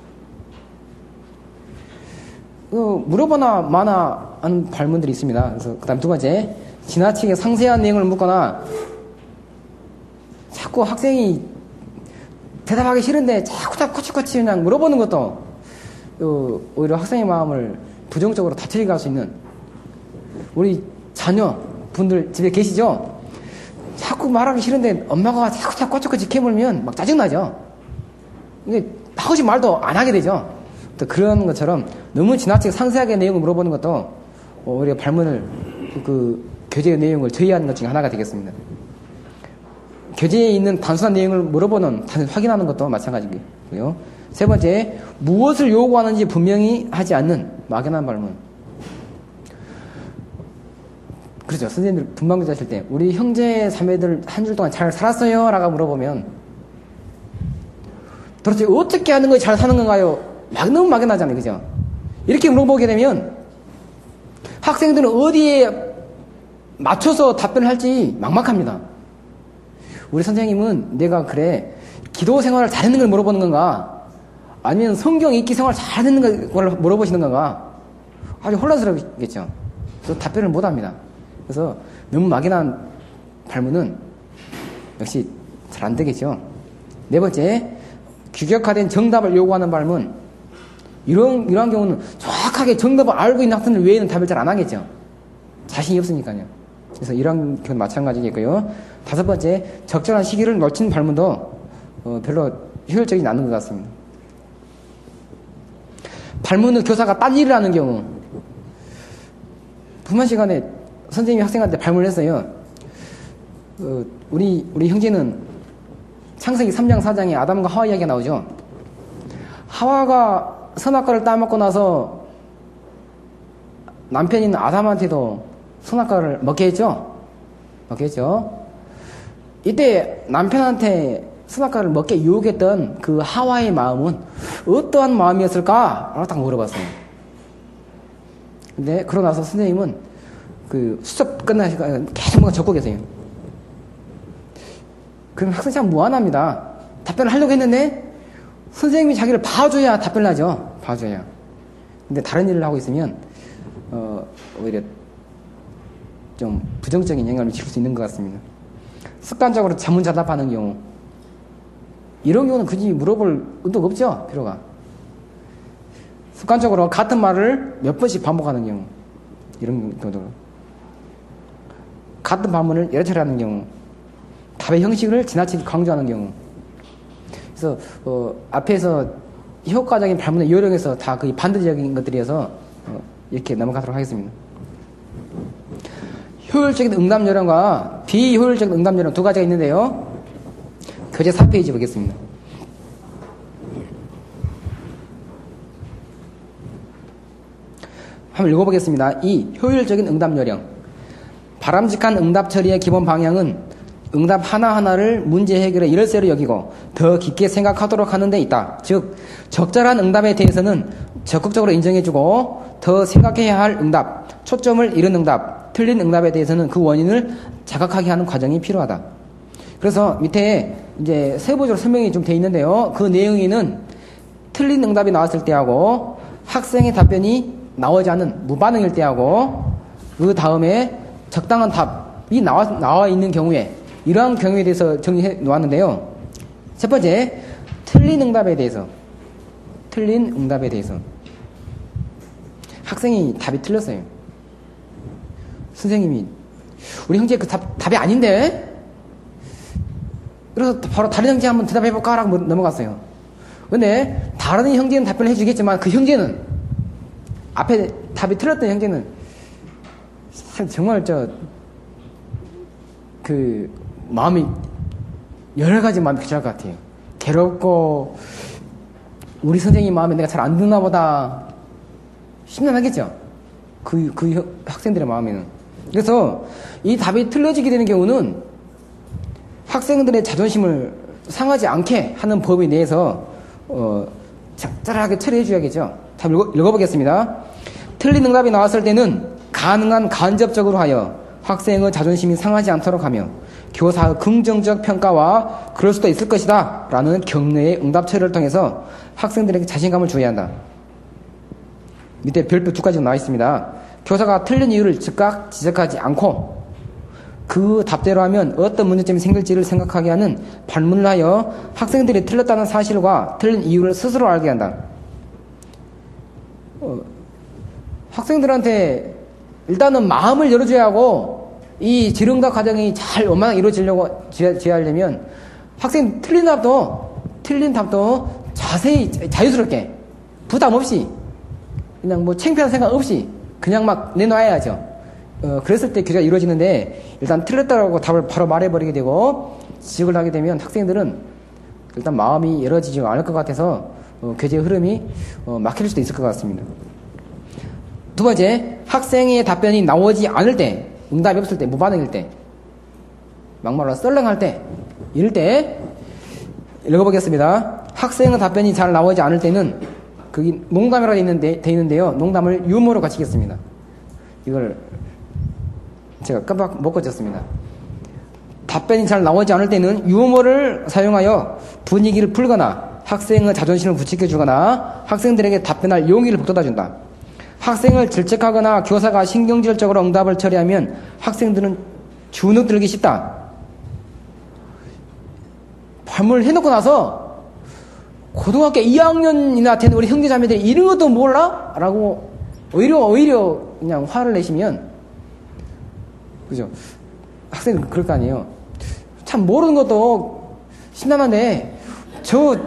어, 물어보나 마나 하는 발문들이 있습니다. 그래서 그 다음 두 번째, 지나치게 상세한 내용을 묻거나 자꾸 학생이 대답하기 싫은데 자꾸 자꾸 코치코치 그냥 물어보는 것도 어, 오히려 학생의 마음을 부정적으로 다치게 할 수 있는, 우리 자녀 분들 집에 계시죠? 자꾸 말하기 싫은데 엄마가 자꾸 자꾸 꼬치꼬치 캐물면 막 짜증나죠? 근데 하고싶은 말도 안 하게 되죠? 또 그런 것처럼 너무 지나치게 상세하게 내용을 물어보는 것도 오히려 발문을, 그 교재의 내용을 저해하는 것 중에 하나가 되겠습니다. 교재에 있는 단순한 내용을 물어보는, 단순히 확인하는 것도 마찬가지고요. 세 번째, 무엇을 요구하는지 분명히 하지 않는 막연한 발문. 그렇죠. 선생님들 분방교제 하실 때 우리 형제 자매들 한 주 동안 잘 살았어요? 라고 물어보면 도대체 어떻게 하는 거에 잘 사는 건가요? 막 너무 막연하잖아요. 그죠? 이렇게 물어보게 되면 학생들은 어디에 맞춰서 답변을 할지 막막합니다. 우리 선생님은 내가 그래 기도 생활을 잘했는 걸 물어보는 건가, 아니면 성경 읽기 생활 잘했는 걸 물어보시는 건가, 아주 혼란스럽겠죠. 그래서 답변을 못합니다. 그래서 너무 막연한 발문은 역시 잘 안 되겠죠. 네 번째, 규격화된 정답을 요구하는 발문. 이런, 이러한 경우는 정확하게 정답을 알고 있는 학생들 외에는 답을 잘 안 하겠죠. 자신이 없으니까요. 그래서 이런 경우는 마찬가지겠고요. 다섯 번째, 적절한 시기를 놓친 발문도 어, 별로 효율적이지 않은 것 같습니다. 발문은 교사가 딴 일을 하는 경우, 분만 시간에 선생님이 학생한테 발문을 했어요. 어, 우리 우리 형제는 창세기 삼 장 사 장에 아담과 하와 이야기가 나오죠. 하와가 선악과를 따먹고 나서 남편인 아담한테도 선악과를 먹게 했죠. 먹게 했죠. 이때 남편한테 선악과를 먹게 유혹했던 그 하와의 마음은 어떠한 마음이었을까? 라고 딱 물어봤어요. 근데 그러고 나서 선생님은 그 수업 끝나시고 계속 뭔가 적고 계세요. 그럼 학생이 참 무안합니다. 답변을 하려고 했는데 선생님이 자기를 봐줘야 답변을 하죠. 봐줘야. 근데 다른 일을 하고 있으면 어, 오히려 좀 부정적인 영향을 미칠 수 있는 것 같습니다. 습관적으로 자문자답하는 경우, 이런 경우는 굳이 물어볼 의도가 없죠. 필요가. 습관적으로 같은 말을 몇 번씩 반복하는 경우, 이런 경우도. 같은 반문을 여러 차례 하는 경우, 답의 형식을 지나치게 강조하는 경우. 그래서 어, 앞에서 효과적인 발문의 요령에서 다 거의 반대적인 것들이어서 어, 이렇게 넘어가도록 하겠습니다. 효율적인 응답 요령과 비효율적인 응답 요령 두 가지가 있는데요. 교재 사 페이지 보겠습니다. 한번 읽어보겠습니다. 이. 효율적인 응답 요령. 바람직한 응답 처리의 기본 방향은 응답 하나하나를 문제 해결의 열쇠로 여기고 더 깊게 생각하도록 하는 데 있다. 즉, 적절한 응답에 대해서는 적극적으로 인정해주고 더 생각해야 할 응답, 초점을 잃은 응답, 틀린 응답에 대해서는 그 원인을 자각하게 하는 과정이 필요하다. 그래서 밑에 이제 세부적으로 설명이 좀 돼 있는데요. 그 내용에는 틀린 응답이 나왔을 때하고 학생의 답변이 나오지 않은 무반응일 때하고 그 다음에 적당한 답이 나와, 나와 있는 경우에 이러한 경우에 대해서 정리해 놓았는데요. 첫 번째, 틀린 응답에 대해서. 틀린 응답에 대해서. 학생이 답이 틀렸어요. 선생님이, 우리 형제 그 답, 답이 아닌데? 그래서 바로 다른 형제 한번 대답해볼까? 라고 넘어갔어요. 근데 다른 형제는 답변을 해주겠지만 그 형제는, 앞에 답이 틀렸던 형제는 정말 저, 그, 마음이 여러 가지 마음이 교차할 것 같아요. 괴롭고 우리 선생님 마음에 내가 잘 안 듣나 보다 심란하겠죠. 그, 그 학생들의 마음에는. 그래서 이 답이 틀려지게 되는 경우는 학생들의 자존심을 상하지 않게 하는 법에 대해서 어, 적절하게 처리해 줘야겠죠. 답 읽어, 읽어보겠습니다. 틀린 응답이 나왔을 때는 가능한 간접적으로 하여 학생의 자존심이 상하지 않도록 하며 교사의 긍정적 평가와 그럴 수도 있을 것이다 라는 격려의 응답 처리를 통해서 학생들에게 자신감을 주어야 한다. 밑에 별표 두 가지가 나와 있습니다. 교사가 틀린 이유를 즉각 지적하지 않고 그 답대로 하면 어떤 문제점이 생길지를 생각하게 하는 반문을 하여 학생들이 틀렸다는 사실과 틀린 이유를 스스로 알게 한다. 어, 학생들한테 일단은 마음을 열어줘야 하고 이 질응답 과정이 잘 원만하게 이루어지려고 지어하려면 학생 틀린 답도 틀린 답도 자세히 자유스럽게 부담 없이 그냥 뭐 창피한 생각 없이 그냥 막 내놔야죠. 어, 그랬을 때 교재가 이루어지는데 일단 틀렸다고 답을 바로 말해버리게 되고 지적을 하게 되면 학생들은 일단 마음이 열어지지 않을 것 같아서 어, 교재의 흐름이 어, 막힐 수도 있을 것 같습니다. 두 번째, 학생의 답변이 나오지 않을 때, 응답이 없을 때, 무반응일 때, 막말로 썰렁할 때, 이럴 때 읽어보겠습니다. 학생의 답변이 잘 나오지 않을 때는 거기 농담이라고 돼 있는데, 돼 있는데요. 농담을 유머로 갖추겠습니다. 이걸 제가 깜빡 못 고쳤습니다. 답변이 잘 나오지 않을 때는 유머를 사용하여 분위기를 풀거나 학생의 자존심을 부추겨주거나 학생들에게 답변할 용기를 북돋아준다. 학생을 질책하거나 교사가 신경질적으로 응답을 처리하면 학생들은 주눅 들기 쉽다. 발문을 해놓고 나서 고등학교 이 학년이나 되는 우리 형제자매들이 이런 것도 몰라? 라고 오히려 오히려 그냥 화를 내시면 그죠? 학생은 그럴 거 아니에요. 참 모르는 것도 심란한데 저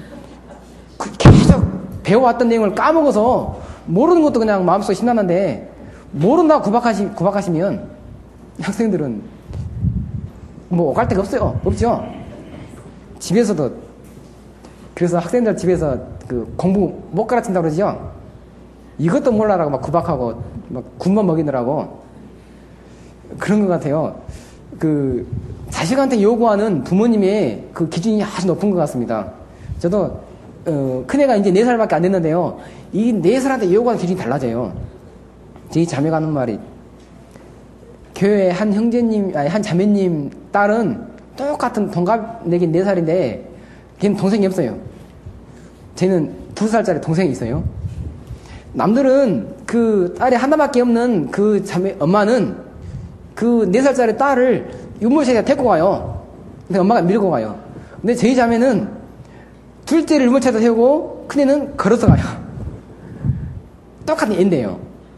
계속 배워왔던 내용을 까먹어서 모르는 것도 그냥 마음속에 심란한데 모른다고 구박하시, 구박하시면 학생들은 뭐 오갈 데가 없어요. 없죠? 집에서도 그래서 학생들 집에서 그 공부 못 가르친다고 그러죠? 이것도 몰라라고 막 구박하고 막 군만 먹이느라고 그런 것 같아요. 그 자식한테 요구하는 부모님의 그 기준이 아주 높은 것 같습니다. 저도 어, 큰애가 이제 네 살밖에 안 됐는데요. 이 네 살한테 요구하는 기준이 달라져요. 제 자매가 하는 말이 교회에 한 형제님, 아니 한 자매님 딸은 똑같은 동갑 내긴 네 살인데 걔는 동생이 없어요. 쟤는 두 살짜리 동생이 있어요. 남들은 그 딸이 하나밖에 없는 그 자매 엄마는 그 네 살짜리 딸을 유모차에 데리고 가요. 근데 엄마가 밀고 가요. 근데 저희 자매는 둘째를 유모차에다 태우고 큰애는 걸어서 가요. 똑같은 애인데요.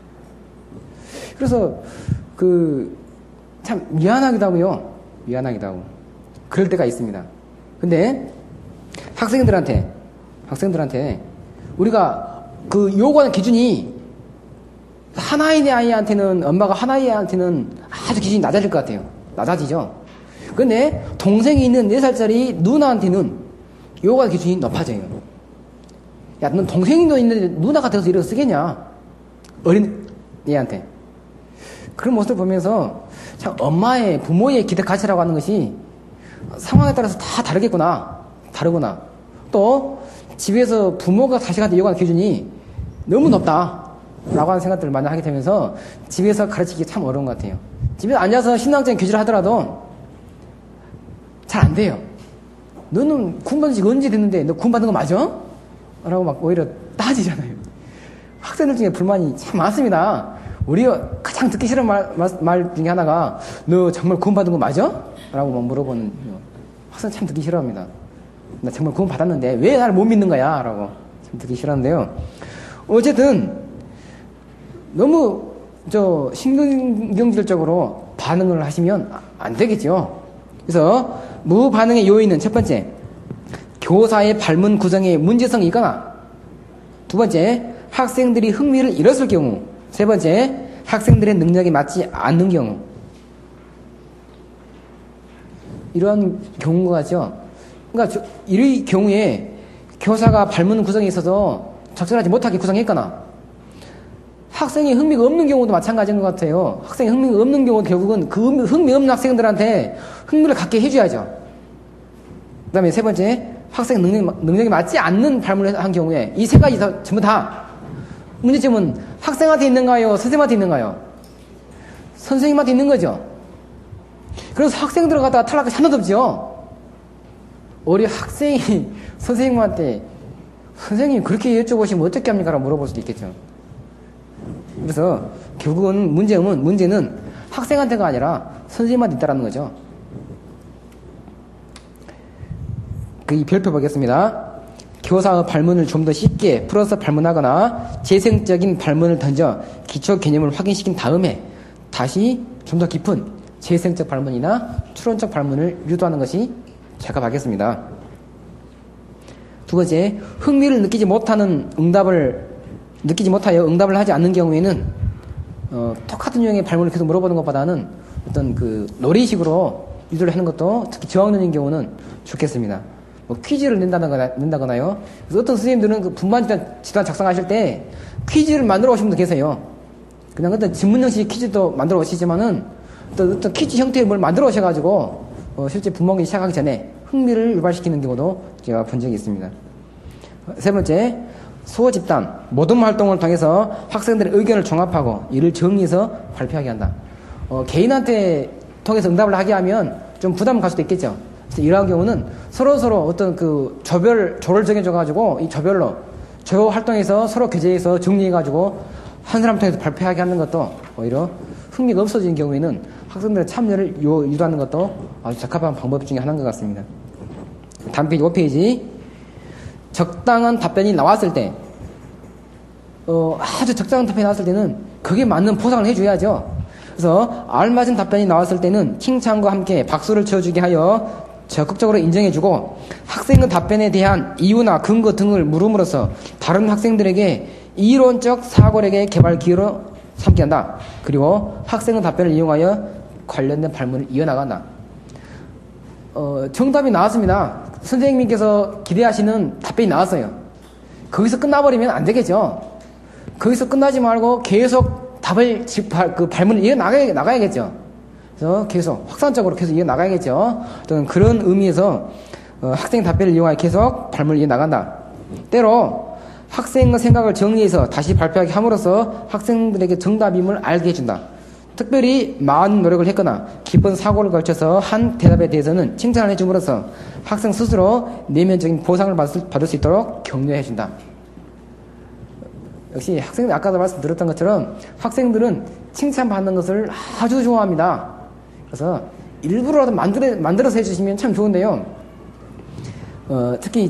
그래서 그 참 미안하기도 하고요. 미안하기도 하고 그럴 때가 있습니다. 근데 학생들한테 학생들한테 우리가 그 요구하는 기준이 하나의 아이한테는 엄마가 하나의 아이한테는 아주 기준이 낮아질 것 같아요. 낮아지죠. 근데 동생이 있는 네 살짜리 누나한테는 요구하는 기준이 높아져요. 야, 넌 동생도 있는데 누나가 되어서 이렇게 쓰겠냐? 어린 얘한테. 그런 모습을 보면서 참 엄마의 부모의 기대 가치라고 하는 것이 상황에 따라서 다 다르겠구나. 다르구나. 또 집에서 부모가 자식한테 요구하는 기준이 너무 높다 라고 하는 생각들을 많이 하게 되면서 집에서 가르치기 참 어려운 것 같아요. 집에서 앉아서 신앙적인 교제를 하더라도 잘 안 돼요. 너는 구원받은 지 언제 됐는데 너 구원받은 거 맞아? 라고 막 오히려 따지잖아요. 학생들 중에 불만이 참 많습니다. 우리가 가장 듣기 싫은 말, 말, 말 중에 하나가 너 정말 구원받은 거 맞아? 라고 막 물어보는 학생 참 듣기 싫어합니다. 나 정말 구원 받았는데 왜 나를 못 믿는 거야? 라고 참 듣기 싫었는데요. 어쨌든 너무 저 신경질적으로 반응을 하시면 안 되겠죠. 그래서 무반응의 요인은 첫 번째, 교사의 발문 구성에 문제성이 있거나, 두 번째, 학생들이 흥미를 잃었을 경우, 세 번째, 학생들의 능력이 맞지 않는 경우. 이런 경우가죠. 그러니까 이 경우에 교사가 발문 구성에 있어서 적절하지 못하게 구성했거나 학생이 흥미가 없는 경우도 마찬가지인 것 같아요. 학생이 흥미가 없는 경우도 결국은 그 흥미 없는 학생들한테 흥미를 갖게 해줘야죠. 그 다음에 세 번째, 학생 능력, 능력이 맞지 않는 발문을 한 경우에 이 세 가지 다, 전부 다 문제점은 학생한테 있는가요? 선생님한테 있는가요? 선생님한테 있는 거죠. 그래서 학생들을 갖다가 탈락할 하나도 없죠. 우리 학생이 선생님한테 선생님 그렇게 여쭤보시면 어떻게 합니까? 라고 물어볼 수도 있겠죠. 그래서 결국은 문제는, 문제는 학생한테가 아니라 선생님한테 있다는 거죠. 그 이 별표 보겠습니다. 교사의 발문을 좀 더 쉽게 풀어서 발문하거나 재생적인 발문을 던져 기초 개념을 확인시킨 다음에 다시 좀 더 깊은 재생적 발문이나 추론적 발문을 유도하는 것이 적합하겠습니다. 두 번째, 흥미를 느끼지 못하는 응답을 느끼지 못하여 응답을 하지 않는 경우에는 어, 똑같은 유형의 발문을 계속 물어보는 것보다는 어떤 그 놀이식으로 유도를 하는 것도 특히 저학년인 경우는 좋겠습니다. 뭐 퀴즈를 낸다거나, 낸다거나요. 그래서 어떤 선생님들은 그 분반 지단, 지단 작성하실 때 퀴즈를 만들어 오신 분도 계세요. 그냥 어떤 지문 형식 퀴즈도 만들어 오시지만은 어떤, 어떤 퀴즈 형태의 뭘 만들어 오셔가지고 어, 실제 분모기 시작하기 전에 흥미를 유발시키는 경우도 제가 본 적이 있습니다. 세 번째, 수어 집단, 모둠 활동을 통해서 학생들의 의견을 종합하고 이를 정리해서 발표하게 한다. 어, 개인한테 통해서 응답을 하게 하면 좀 부담 갈 수도 있겠죠. 그래서 이러한 경우는 서로서로 어떤 그 조별, 조를 정해줘가지고 이 조별로 조 활동에서 서로 교재에서 정리해가지고 한 사람 통해서 발표하게 하는 것도 오히려 흥미가 없어지는 경우에는 학생들의 참여를 유도하는 것도 아주 적합한 방법 중에 하나인 것 같습니다. 다음 페이지, 오 페이지. 적당한 답변이 나왔을 때, 어, 아주 적당한 답변이 나왔을 때는 그게 맞는 보상을 해줘야죠. 그래서 알맞은 답변이 나왔을 때는 칭찬과 함께 박수를 쳐주게 하여 적극적으로 인정해주고 학생의 답변에 대한 이유나 근거 등을 물음으로써 다른 학생들에게 이론적 사고력의 개발 기회로 삼게 한다. 그리고 학생의 답변을 이용하여 관련된 발문을 이어나간다. 어, 정답이 나왔습니다. 선생님께서 기대하시는 답변이 나왔어요. 거기서 끝나버리면 안 되겠죠. 거기서 끝나지 말고 계속 답을, 그 발문을 이어나가야, 나가야겠죠. 그래서 계속 확산적으로 계속 이어나가야겠죠. 어떤 그런 의미에서 어, 학생 답변을 이용하여 계속 발문을 이어나간다. 때로 학생의 생각을 정리해서 다시 발표하게 함으로써 학생들에게 정답임을 알게 해준다. 특별히 많은 노력을 했거나 깊은 사고를 걸쳐서 한 대답에 대해서는 칭찬을 해줌으로써 학생 스스로 내면적인 보상을 받을 수 있도록 격려해준다. 역시 학생들, 아까도 말씀드렸던 것처럼 학생들은 칭찬받는 것을 아주 좋아합니다. 그래서 일부러라도 만들어, 만들어서 해주시면 참 좋은데요. 어, 특히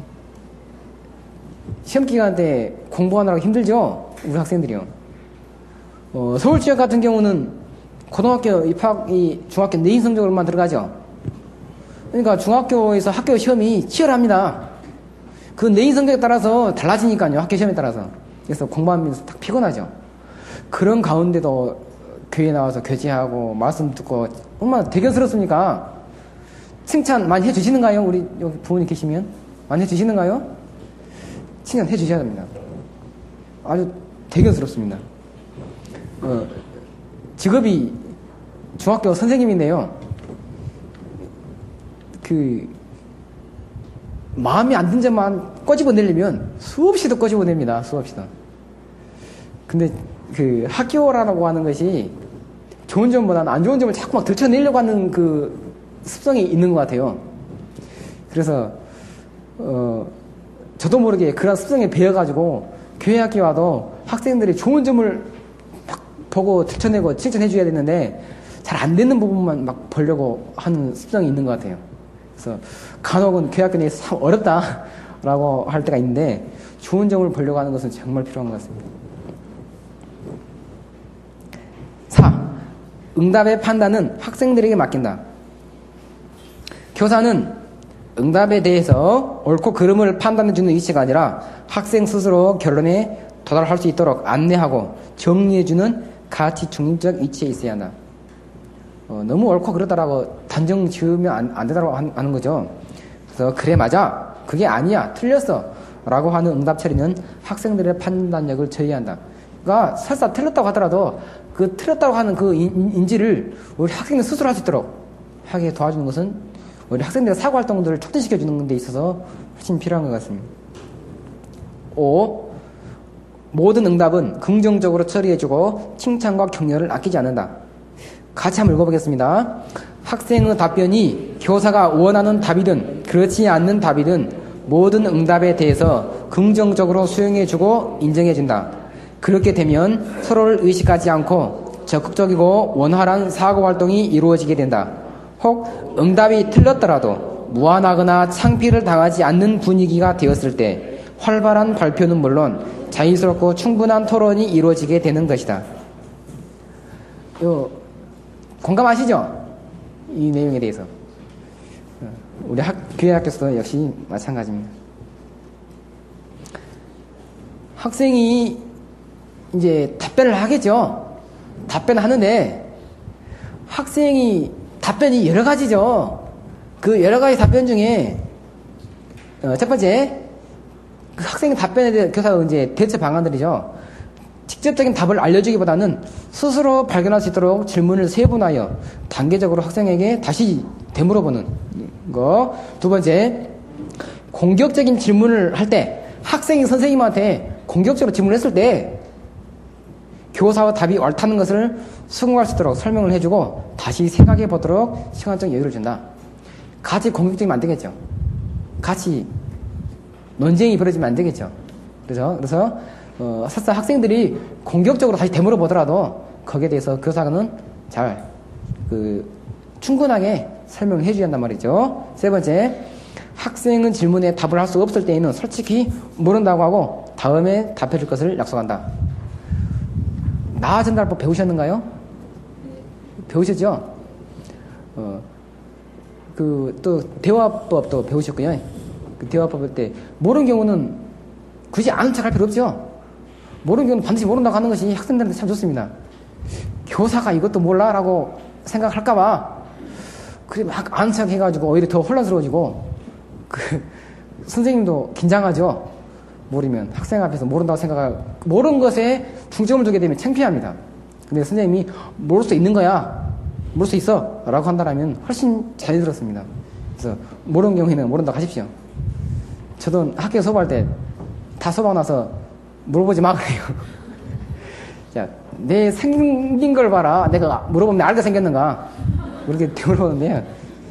시험기간 때 공부하느라고 힘들죠? 우리 학생들이요. 어, 서울 지역 같은 경우는 고등학교 입학이 중학교 내인 성적으로만 들어가죠. 그러니까 중학교에서 학교 시험이 치열합니다. 그 내인 성적에 따라서 달라지니까요. 학교 시험에 따라서. 그래서 공부하면서 딱 피곤하죠. 그런 가운데도 교회에 나와서 교제하고 말씀 듣고 얼마나 대견스럽습니까? 칭찬 많이 해주시는가요? 우리 여기 부모님 계시면 많이 해주시는가요? 칭찬 해주셔야 됩니다. 아주 대견스럽습니다. 어, 직업이 중학교 선생님인데요. 그 마음에 안 든 점만 꼬집어내려면 수없이도 꼬집어냅니다. 수없이도. 근데 그 학교라고 하는 것이 좋은 점보다는 안 좋은 점을 자꾸 막 들춰내려고 하는 그 습성이 있는 것 같아요. 그래서 어, 저도 모르게 그런 습성에 배어가지고 교회 학교 와도 학생들이 좋은 점을 막 보고 들춰내고 칭찬해줘야 되는데 잘 안 되는 부분만 막 보려고 하는 습성이 있는 것 같아요. 그래서 간혹은 교회 학교 내에서 참 어렵다라고 할 때가 있는데 좋은 점을 보려고 하는 것은 정말 필요한 것 같습니다. 사. 응답의 판단은 학생들에게 맡긴다. 교사는 응답에 대해서 옳고 그름을 판단해주는 위치가 아니라 학생 스스로 결론에 도달할 수 있도록 안내하고 정리해주는 가치 중립적 위치에 있어야 한다. 어, 너무 옳고 그러다라고 단정 지으면 안, 안 되다라고 하는 거죠. 그래서 그래 맞아 그게 아니야 틀렸어 라고 하는 응답 처리는 학생들의 판단력을 저해한다. 그러니까 설사 틀렸다고 하더라도 그 틀렸다고 하는 그 인, 인지를 우리 학생들 스스로 할 수 있도록 하게 도와주는 것은 우리 학생들의 사고 활동들을 촉진시켜주는 데 있어서 훨씬 필요한 것 같습니다. 오. 모든 응답은 긍정적으로 처리해주고 칭찬과 격려를 아끼지 않는다. 같이 한번 읽어보겠습니다. 학생의 답변이 교사가 원하는 답이든 그렇지 않는 답이든 모든 응답에 대해서 긍정적으로 수용해주고 인정해준다. 그렇게 되면 서로를 의식하지 않고 적극적이고 원활한 사고활동이 이루어지게 된다. 혹 응답이 틀렸더라도 무안하거나 창피를 당하지 않는 분위기가 되었을 때 활발한 발표는 물론 자유스럽고 충분한 토론이 이루어지게 되는 것이다. 요, 공감하시죠? 이 내용에 대해서. 우리 학, 교회 학교에서도 역시 마찬가지입니다. 학생이 이제 답변을 하겠죠. 답변을 하는데 학생이 답변이 여러 가지죠. 그 여러 가지 답변 중에 어, 첫 번째 그 학생의 답변에 대해 교사가 이제 대처 방안들이죠. 직접적인 답을 알려주기보다는 스스로 발견할 수 있도록 질문을 세분하여 단계적으로 학생에게 다시 되물어보는 거. 두 번째, 공격적인 질문을 할 때 학생이 선생님한테 공격적으로 질문을 했을 때 교사와 답이 옳다는 것을 수긍할 수 있도록 설명을 해주고 다시 생각해 보도록 시간적 여유를 준다. 같이 공격적이면 안 되겠죠. 같이 논쟁이 벌어지면 안 되겠죠. 그래서, 그래서, 어, 설사 학생들이 공격적으로 다시 되물어 보더라도 거기에 대해서 교사는 잘, 그, 충분하게 설명을 해줘야 한단 말이죠. 세 번째, 학생은 질문에 답을 할 수 없을 때에는 솔직히 모른다고 하고 다음에 답해 줄 것을 약속한다. 나아전달법 배우셨는가요? 배우셨죠? 어, 그, 또, 대화법도 배우셨고요. 그 대화법일 때, 모르는 경우는 굳이 아는 척 할 필요 없죠? 모르는 경우는 반드시 모른다고 하는 것이 학생들한테 참 좋습니다. 교사가 이것도 몰라? 라고 생각할까봐, 그래, 막 아는 척 해가지고 오히려 더 혼란스러워지고, 그, 선생님도 긴장하죠? 모르면. 학생 앞에서 모른다고 생각하고, 모르는 것에 중점을 두게 되면 창피합니다. 근데 선생님이 모를 수 있는 거야. 모를 수 있어. 라고 한다면 훨씬 잘 들었습니다. 그래서 모르는 경우에는 모른다고 하십시오. 저도 학교 수업할 때 다 수업하고 나서 물어보지 마 그래요. 자, 내 생긴 걸 봐라. 내가 물어보면 알게 생겼는가? 그렇게 물어보는데,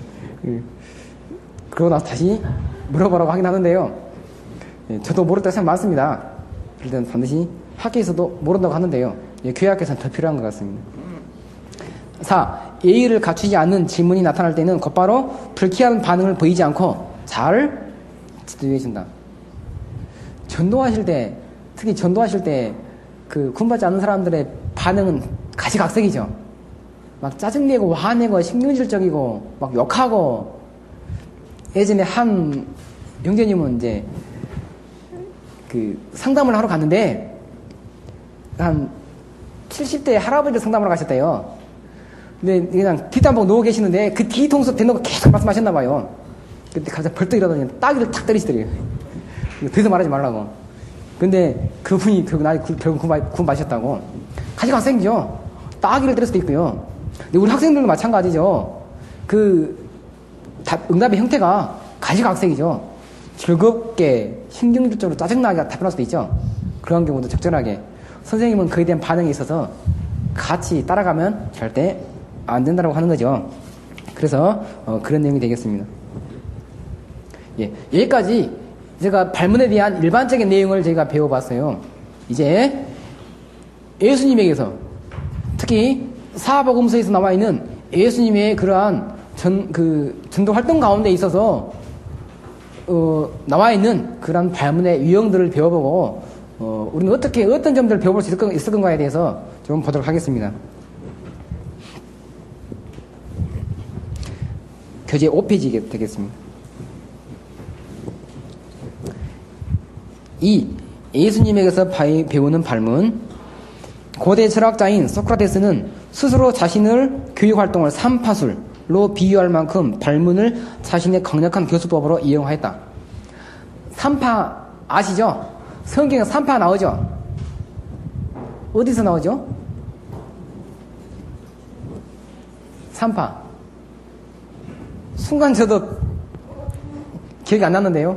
그러고 나서 다시 물어보라고 하긴 하는데요. 저도 모를 때가 참 많습니다. 그럴 때는 반드시 학교에서도 모른다고 하는데요. 교회 학교에서는 더 필요한 것 같습니다. 사. 예의를 갖추지 않는 질문이 나타날 때는 곧바로 불쾌한 반응을 보이지 않고 잘 지도해준다. 전도하실 때, 특히 전도하실 때 그 구원받지 않는 사람들의 반응은 가시각색이죠. 막 짜증내고 화내고 신경질적이고 막 욕하고. 예전에 한 형제님은 이제 그 상담을 하러 갔는데 한 칠십 대 할아버지를 상담하러 가셨대요. 근데 그냥 뒷담방 누워 계시는데 그 뒤통수 대놓고 계속 말씀하셨나 봐요. 그때 갑자기 벌떡 일어나더니 따귀를 탁 때리시더래요. 더 이상 말하지 말라고. 근데 그분이 결국 나 결국 구원 받으셨다고. 가시각색이죠. 따귀를 때릴 수도 있고요. 근데 우리 학생들도 마찬가지죠. 그 응답의 형태가 가시각색이죠. 즐겁게 신경질적으로 짜증나게 답변할 수도 있죠. 그런 경우도 적절하게. 선생님은 그에 대한 반응이 있어서 같이 따라가면 절대 안 된다고 하는 거죠. 그래서 어, 그런 내용이 되겠습니다. 예, 여기까지 제가 발문에 대한 일반적인 내용을 저희가 배워봤어요. 이제 예수님에게서 특히 사복음서에서 나와 있는 예수님의 그러한 전, 그 전도 활동 가운데 있어서 어, 나와 있는 그러한 발문의 유형들을 배워보고 어, 우리는 어떻게 어떤 점들을 배워볼 수 있을, 건, 있을 건가에 대해서 좀 보도록 하겠습니다. 교재 오 페이지 되겠습니다. 이. 예수님에게서 배우는 발문. 고대 철학자인 소크라테스는 스스로 자신을 교육활동을 삼파술로 비유할 만큼 발문을 자신의 강력한 교수법으로 이용하였다. 삼파 아시죠? 성경에 삼파 나오죠? 어디서 나오죠? 삼파. 순간 저도 기억이 안 났는데요.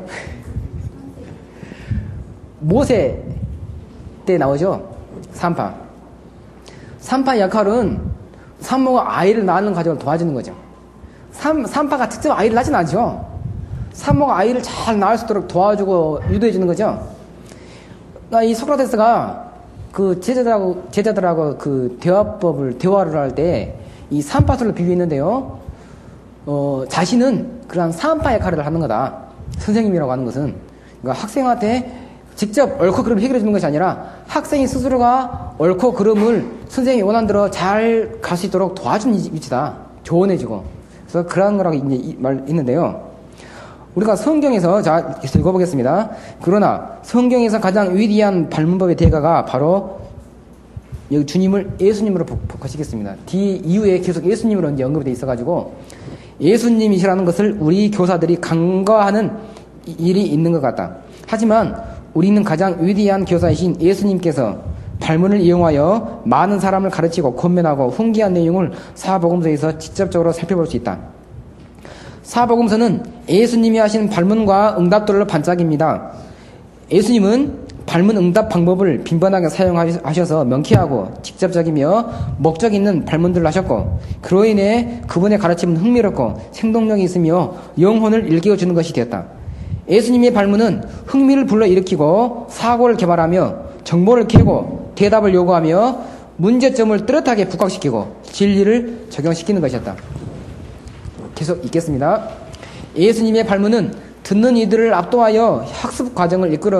모세 때 나오죠? 삼파. 삼파 역할은 산모가 아이를 낳는 과정을 도와주는 거죠. 삼, 삼파가 직접 아이를 낳진 않죠. 산모가 아이를 잘 낳을 수 있도록 도와주고 유도해주는 거죠. 이 소크라테스가 그 제자들하고, 제자들하고 그 대화법을, 대화를 할 때 이 삼파술로 비유했는데요. 어, 자신은 그러한 삼파 역할을 하는 거다. 선생님이라고 하는 것은. 그러니까 학생한테 직접 옳고 그름을 해결해 주는 것이 아니라 학생이 스스로가 옳고 그름을 선생님이 원하는 대로 잘 갈 수 있도록 도와주는 위치다. 조언해주고. 그래서 그런 거라고 이제 말했는데요. 우리가 성경에서, 자, 읽어보겠습니다. 그러나 성경에서 가장 위대한 발문법의 대가가 바로 여기 주님을 예수님으로 복하시겠습니다. 뒤 이후에 계속 예수님으로 이제 언급이 돼 있어가지고 예수님이시라는 것을 우리 교사들이 간과하는 일이 있는 것 같다. 하지만 우리는 가장 위대한 교사이신 예수님께서 발문을 이용하여 많은 사람을 가르치고 권면하고 훈계한 내용을 사복음서에서 직접적으로 살펴볼 수 있다. 사복음서는 예수님이 하신 발문과 응답들로 반짝입니다. 예수님은 발문 응답 방법을 빈번하게 사용하셔서 명쾌하고 직접적이며 목적 있는 발문들을 하셨고 그로 인해 그분의 가르침은 흥미롭고 생동력이 있으며 영혼을 일깨워주는 것이 되었다. 예수님의 발문은 흥미를 불러일으키고 사고를 개발하며 정보를 캐고 대답을 요구하며 문제점을 뚜렷하게 부각시키고 진리를 적용시키는 것이었다. 계속 읽겠습니다. 예수님의 발문은 듣는 이들을 압도하여 학습 과정을 이끌어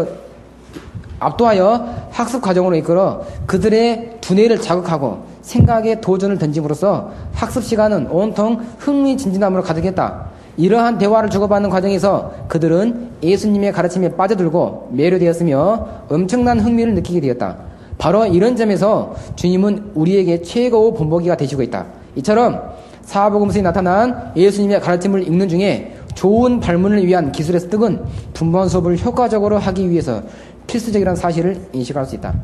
압도하여 학습 과정으로 이끌어 그들의 두뇌를 자극하고 생각에 도전을 던짐으로써 학습 시간은 온통 흥미진진함으로 가득했다. 이러한 대화를 주고받는 과정에서 그들은 예수님의 가르침에 빠져들고 매료되었으며 엄청난 흥미를 느끼게 되었다. 바로 이런 점에서 주님은 우리에게 최고의 본보기가 되시고 있다. 이처럼 사복음서에 나타난 예수님의 가르침을 읽는 중에 좋은 발문을 위한 기술의 습득은 분번 수업을 효과적으로 하기 위해서 필수적이라는 사실을 인식할 수 있다.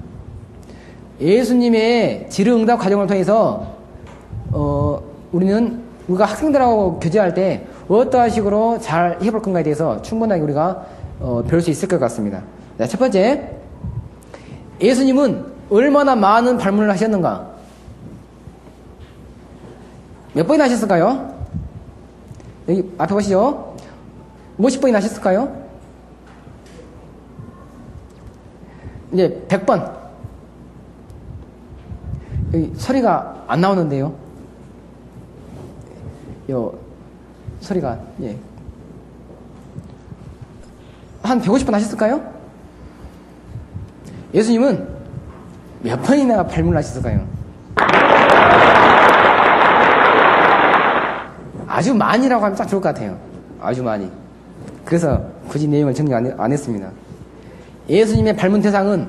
예수님의 질의응답 과정을 통해서 어, 우리는 우리가 학생들하고 교제할 때 어떠한 식으로 잘 해볼 건가에 대해서 충분하게 우리가 어, 배울 수 있을 것 같습니다. 자, 첫 번째, 예수님은 얼마나 많은 발문을 하셨는가? 몇 번이나 하셨을까요? 여기 앞에 보시죠. 몇십 번이나 하셨을까요? 이제 백 번. 여기 소리가 안 나오는데요. 요 소리가 예. 한 백오십 번 하셨을까요? 예수님은 몇 번이나 발문을 하셨을까요? 아주 많이라고 하면 딱 좋을 것 같아요. 아주 많이. 그래서 굳이 내용을 정리 안, 안 했습니다. 예수님의 발문 대상은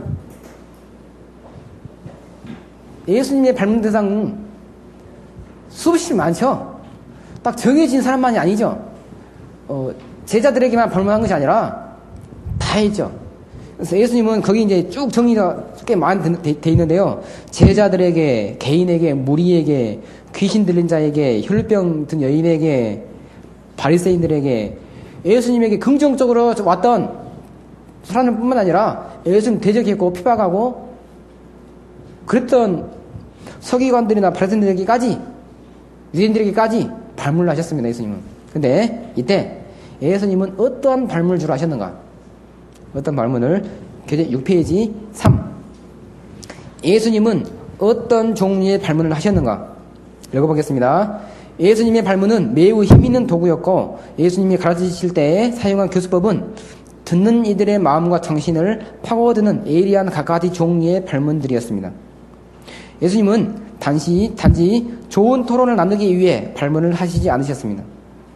예수님의 발문 대상은 수없이 많죠. 딱 정해진 사람만이 아니죠. 어, 제자들에게만 발문한 것이 아니라 다 했죠. 그래서 예수님은 거기 이제 쭉 정리가 꽤 많이 돼, 돼 있는데요. 제자들에게, 개인에게, 무리에게, 귀신 들린 자에게, 혈병 든 여인에게, 바리새인들에게, 예수님에게 긍정적으로 왔던 사람들뿐만 아니라 예수님 대적했고 피박하고 그랬던 서기관들이나 바리새인들에게까지, 유대인들에게까지 발문을 하셨습니다. 예수님은. 근데 이때 예수님은 어떠한 발문을 주로 하셨는가? 어떤 발문을? 교재 육 페이지 삼. 예수님은 어떤 종류의 발문을 하셨는가? 읽어보겠습니다. 예수님의 발문은 매우 힘있는 도구였고 예수님이 가르치실 때 사용한 교수법은 듣는 이들의 마음과 정신을 파고드는 예리한 각가지 종류의 발문들이었습니다. 예수님은 단지, 단지 좋은 토론을 나누기 위해 발문을 하시지 않으셨습니다.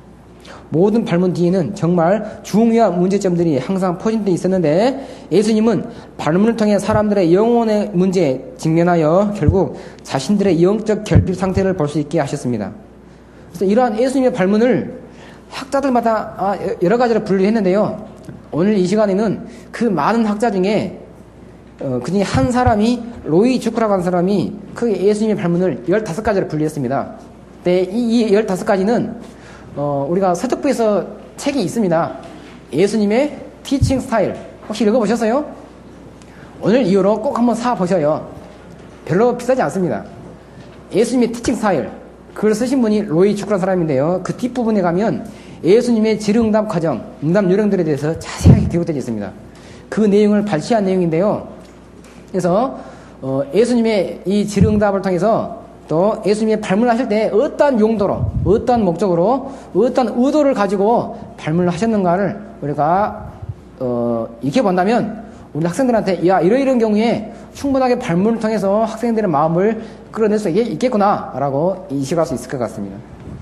모든 발문 뒤에는 정말 중요한 문제점들이 항상 포진되어 있었는데 예수님은 발문을 통해 사람들의 영혼의 문제에 직면하여 결국 자신들의 영적 결핍 상태를 볼 수 있게 하셨습니다. 그래서 이러한 예수님의 발문을 학자들마다 여러 가지로 분류했는데요. 오늘 이 시간에는 그 많은 학자 중에 어, 그 중에 한 사람이 로이 주크라고 하는 사람이 그 예수님의 발문을 열다섯 가지로 분류했습니다. 근데 이, 이 열다섯 가지는 어, 우리가 서특부에서 책이 있습니다. 예수님의 티칭 스타일. 혹시 읽어보셨어요? 오늘 이후로 꼭 한번 사보셔요. 별로 비싸지 않습니다. 예수님의 티칭 스타일. 그걸 쓰신 분이 로이 주크라는 사람인데요. 그 뒷부분에 가면 예수님의 질응답 과정, 응답 요령들에 대해서 자세하게 기록되어 있습니다. 그 내용을 발췌한 내용인데요. 그래서 어, 예수님의 이 질응답을 통해서 또 예수님이 발문을 하실 때 어떠한 용도로, 어떠한 목적으로, 어떠한 의도를 가지고 발문을 하셨는가를 우리가 어, 익혀본다면 우리 학생들한테 야 이러이러한 경우에 충분하게 발문을 통해서 학생들의 마음을 끌어낼 수 있겠구나 라고 인식할 수 있을 것 같습니다.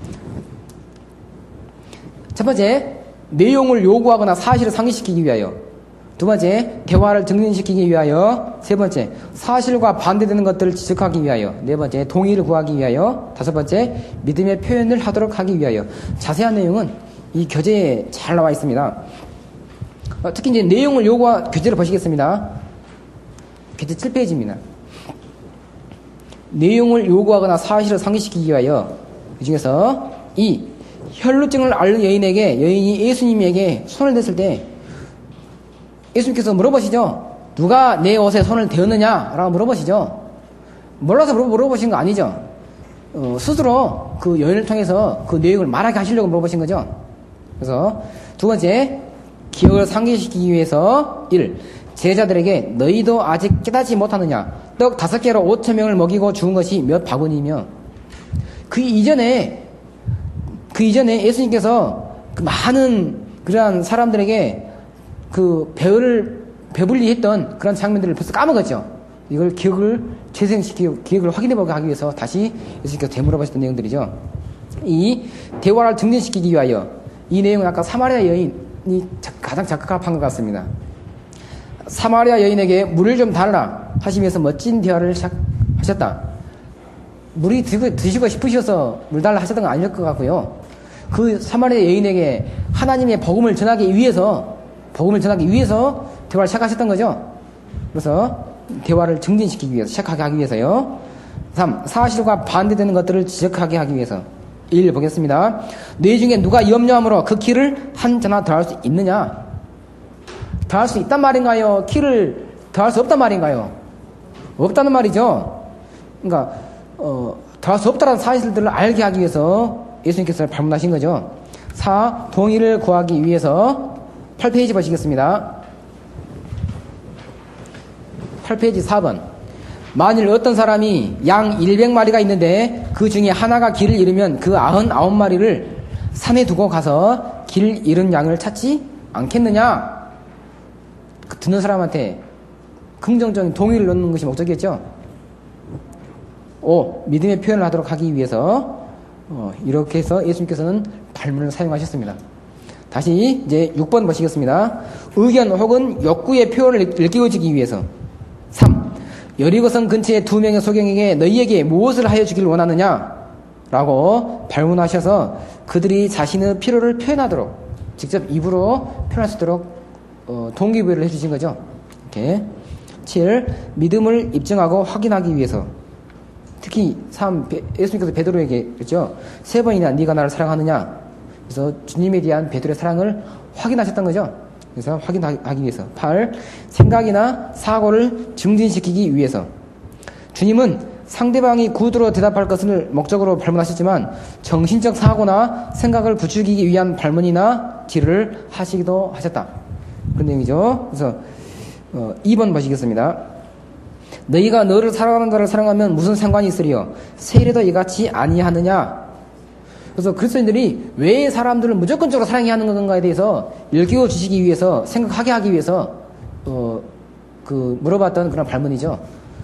첫 번째, 내용을 요구하거나 사실을 상기시키기 위하여. 두 번째, 대화를 정진시키기 위하여. 세 번째, 사실과 반대되는 것들을 지적하기 위하여. 네 번째, 동의를 구하기 위하여. 다섯 번째, 믿음의 표현을 하도록 하기 위하여. 자세한 내용은 이 교재에 잘 나와 있습니다. 특히 이제 내용을 요구하, 교재를 보시겠습니다. 교재 칠 페이지입니다. 내용을 요구하거나 사실을 상기시키기 위하여. 그 중에서 이 혈루증을 앓는 여인에게, 여인이 예수님에게 손을 댔을 때 예수님께서 물어보시죠. 누가 내 옷에 손을 대었느냐? 라고 물어보시죠. 몰라서 물어보신 거 아니죠. 어, 스스로 그 여인을 통해서 그 내용을 말하게 하시려고 물어보신 거죠. 그래서 두 번째, 기억을 상기시키기 위해서 일. 제자들에게 너희도 아직 깨닫지 못하느냐? 떡 다섯 개로 오천 명을 먹이고 죽은 것이 몇 바구니며. 그 이전에 그 이전에 예수님께서 그 많은 그러한 사람들에게 그 배를 배불리 했던 그런 장면들을 벌써 까먹었죠. 이걸 기억을 재생시키고 기억을 확인해보게 하기 위해서 다시 예수님께서 되물어보셨던 내용들이죠. 이 대화를 증진시키기 위하여. 이 내용은 아까 사마리아 여인이 가장 적합한 것 같습니다. 사마리아 여인에게 물을 좀 달라 하시면서 멋진 대화를 시작하셨다. 물이 드시고 싶으셔서 물 달라 하셨던 건 아닐 것 같고요. 그 사마리아 여인에게 하나님의 복음을 전하기 위해서 복음을 전하기 위해서 대화를 시작하셨던 거죠. 그래서 대화를 증진시키기 위해서, 시작하게 하기 위해서요. 삼. 사실과 반대되는 것들을 지적하게 하기 위해서. 일. 보겠습니다. 너희 중에 누가 염려함으로 그 키를 한 자나 더할 수 있느냐? 더할 수 있단 말인가요? 키를 더할 수 없단 말인가요? 없다는 말이죠. 그러니까 어, 더할 수 없다는 사실들을 알게 하기 위해서 예수님께서 방문하신 거죠. 사. 동의를 구하기 위해서 팔 페이지 보시겠습니다. 팔 페이지 사 번. 만일 어떤 사람이 양 백 마리가 있는데 그 중에 하나가 길을 잃으면 그 구십구 마리를 산에 두고 가서 길 잃은 양을 찾지 않겠느냐? 그 듣는 사람한테 긍정적인 동의를 넣는 것이 목적이겠죠. 오. 믿음의 표현을 하도록 하기 위해서 어, 이렇게 해서 예수님께서는 발문을 사용하셨습니다. 다시 이제 육 번 보시겠습니다. 의견 혹은 욕구의 표현을 일깨워주기 위해서. 삼. 여리고성 근처의 두 명의 소경에게 너희에게 무엇을 하여 주길 원하느냐? 라고 발문하셔서 그들이 자신의 필요를 표현하도록 직접 입으로 표현할 수 있도록 어, 동기부여를 해주신 거죠. 이렇게. 칠. 믿음을 입증하고 확인하기 위해서. 특히 삼. 예수님께서 베드로에게 그랬죠. 세 번이나 네가 나를 사랑하느냐. 그래서 주님에 대한 베드로의 사랑을 확인하셨던 거죠. 그래서 확인하기 위해서. 팔. 생각이나 사고를 증진시키기 위해서. 주님은 상대방이 굿으로 대답할 것을 목적으로 발문하셨지만 정신적 사고나 생각을 부추기기 위한 발문이나 질을 하시기도 하셨다. 그런 내용이죠. 그래서 어, 이 번 보시겠습니다. 너희가 너를 사랑하는 자를 사랑하면 무슨 상관이 있으리요? 세일에도 이같이 아니하느냐? 그래서 그리스도인들이 왜 사람들을 무조건적으로 사랑해야 하는 건가에 대해서 일깨워 주시기 위해서 생각하게 하기 위해서 어, 그 물어봤던 그런 발문이죠.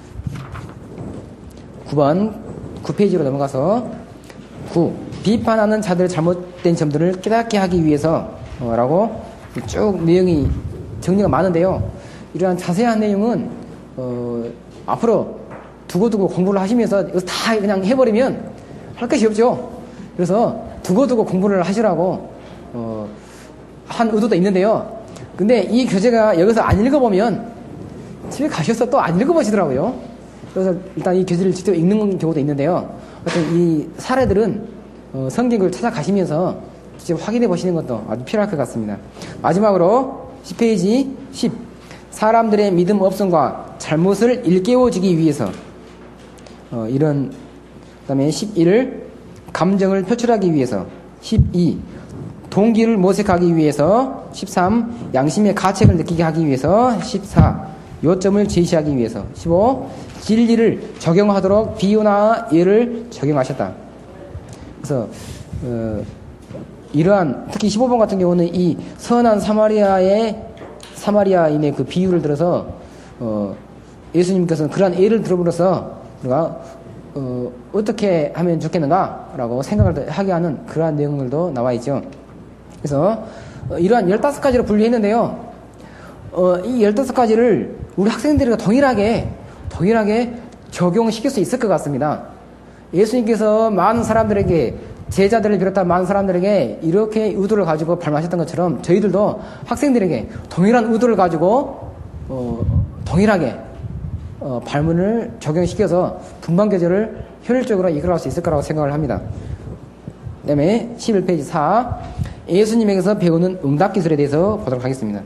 구 번 구 페이지로 넘어가서 구. 비판하는 자들의 잘못된 점들을 깨닫게 하기 위해서 어, 라고 쭉 내용이 정리가 많은데요. 이러한 자세한 내용은 어, 앞으로 두고두고 공부를 하시면서 이거 다 그냥 해버리면 할 것이 없죠. 그래서 두고두고 공부를 하시라고 어, 한 의도도 있는데요. 근데 이 교재가 여기서 안 읽어보면 집에 가셔서 또 안 읽어보시더라고요. 그래서 일단 이 교재를 직접 읽는 경우도 있는데요. 어떤 이 사례들은 어, 성경을 찾아가시면서 직접 확인해 보시는 것도 아주 필요할 것 같습니다. 마지막으로 십 페이지 십. 사람들의 믿음 없음과 잘못을 일깨워주기 위해서 어, 이런 그 다음에 십일. 감정을 표출하기 위해서. 십이. 동기를 모색하기 위해서. 십삼. 양심의 가책을 느끼게 하기 위해서. 십사. 요점을 제시하기 위해서. 십오. 진리를 적용하도록 비유나 예를 적용하셨다. 그래서 어, 이러한 특히 십오 번 같은 경우는 이 선한 사마리아의 사마리아인의 그 비유를 들어서 어, 예수님께서는 그러한 예를 들어보면서 우리가 어, 어떻게 하면 좋겠는가라고 생각을 하게 하는 그러한 내용들도 나와 있죠. 그래서 어, 이러한 열다섯 가지로 분류했는데요. 어, 이 열다섯 가지를 우리 학생들이 동일하게 동일하게 적용시킬 수 있을 것 같습니다. 예수님께서 많은 사람들에게 제자들을 비롯한 많은 사람들에게 이렇게 의도를 가지고 발명하셨던 것처럼 저희들도 학생들에게 동일한 의도를 가지고 어, 동일하게 어, 발문을 적용시켜서 분반교재를 효율적으로 이끌어갈 수 있을 거라고 생각을 합니다. 그 다음에 십일 페이지 사. 예수님에게서 배우는 응답기술에 대해서 보도록 하겠습니다.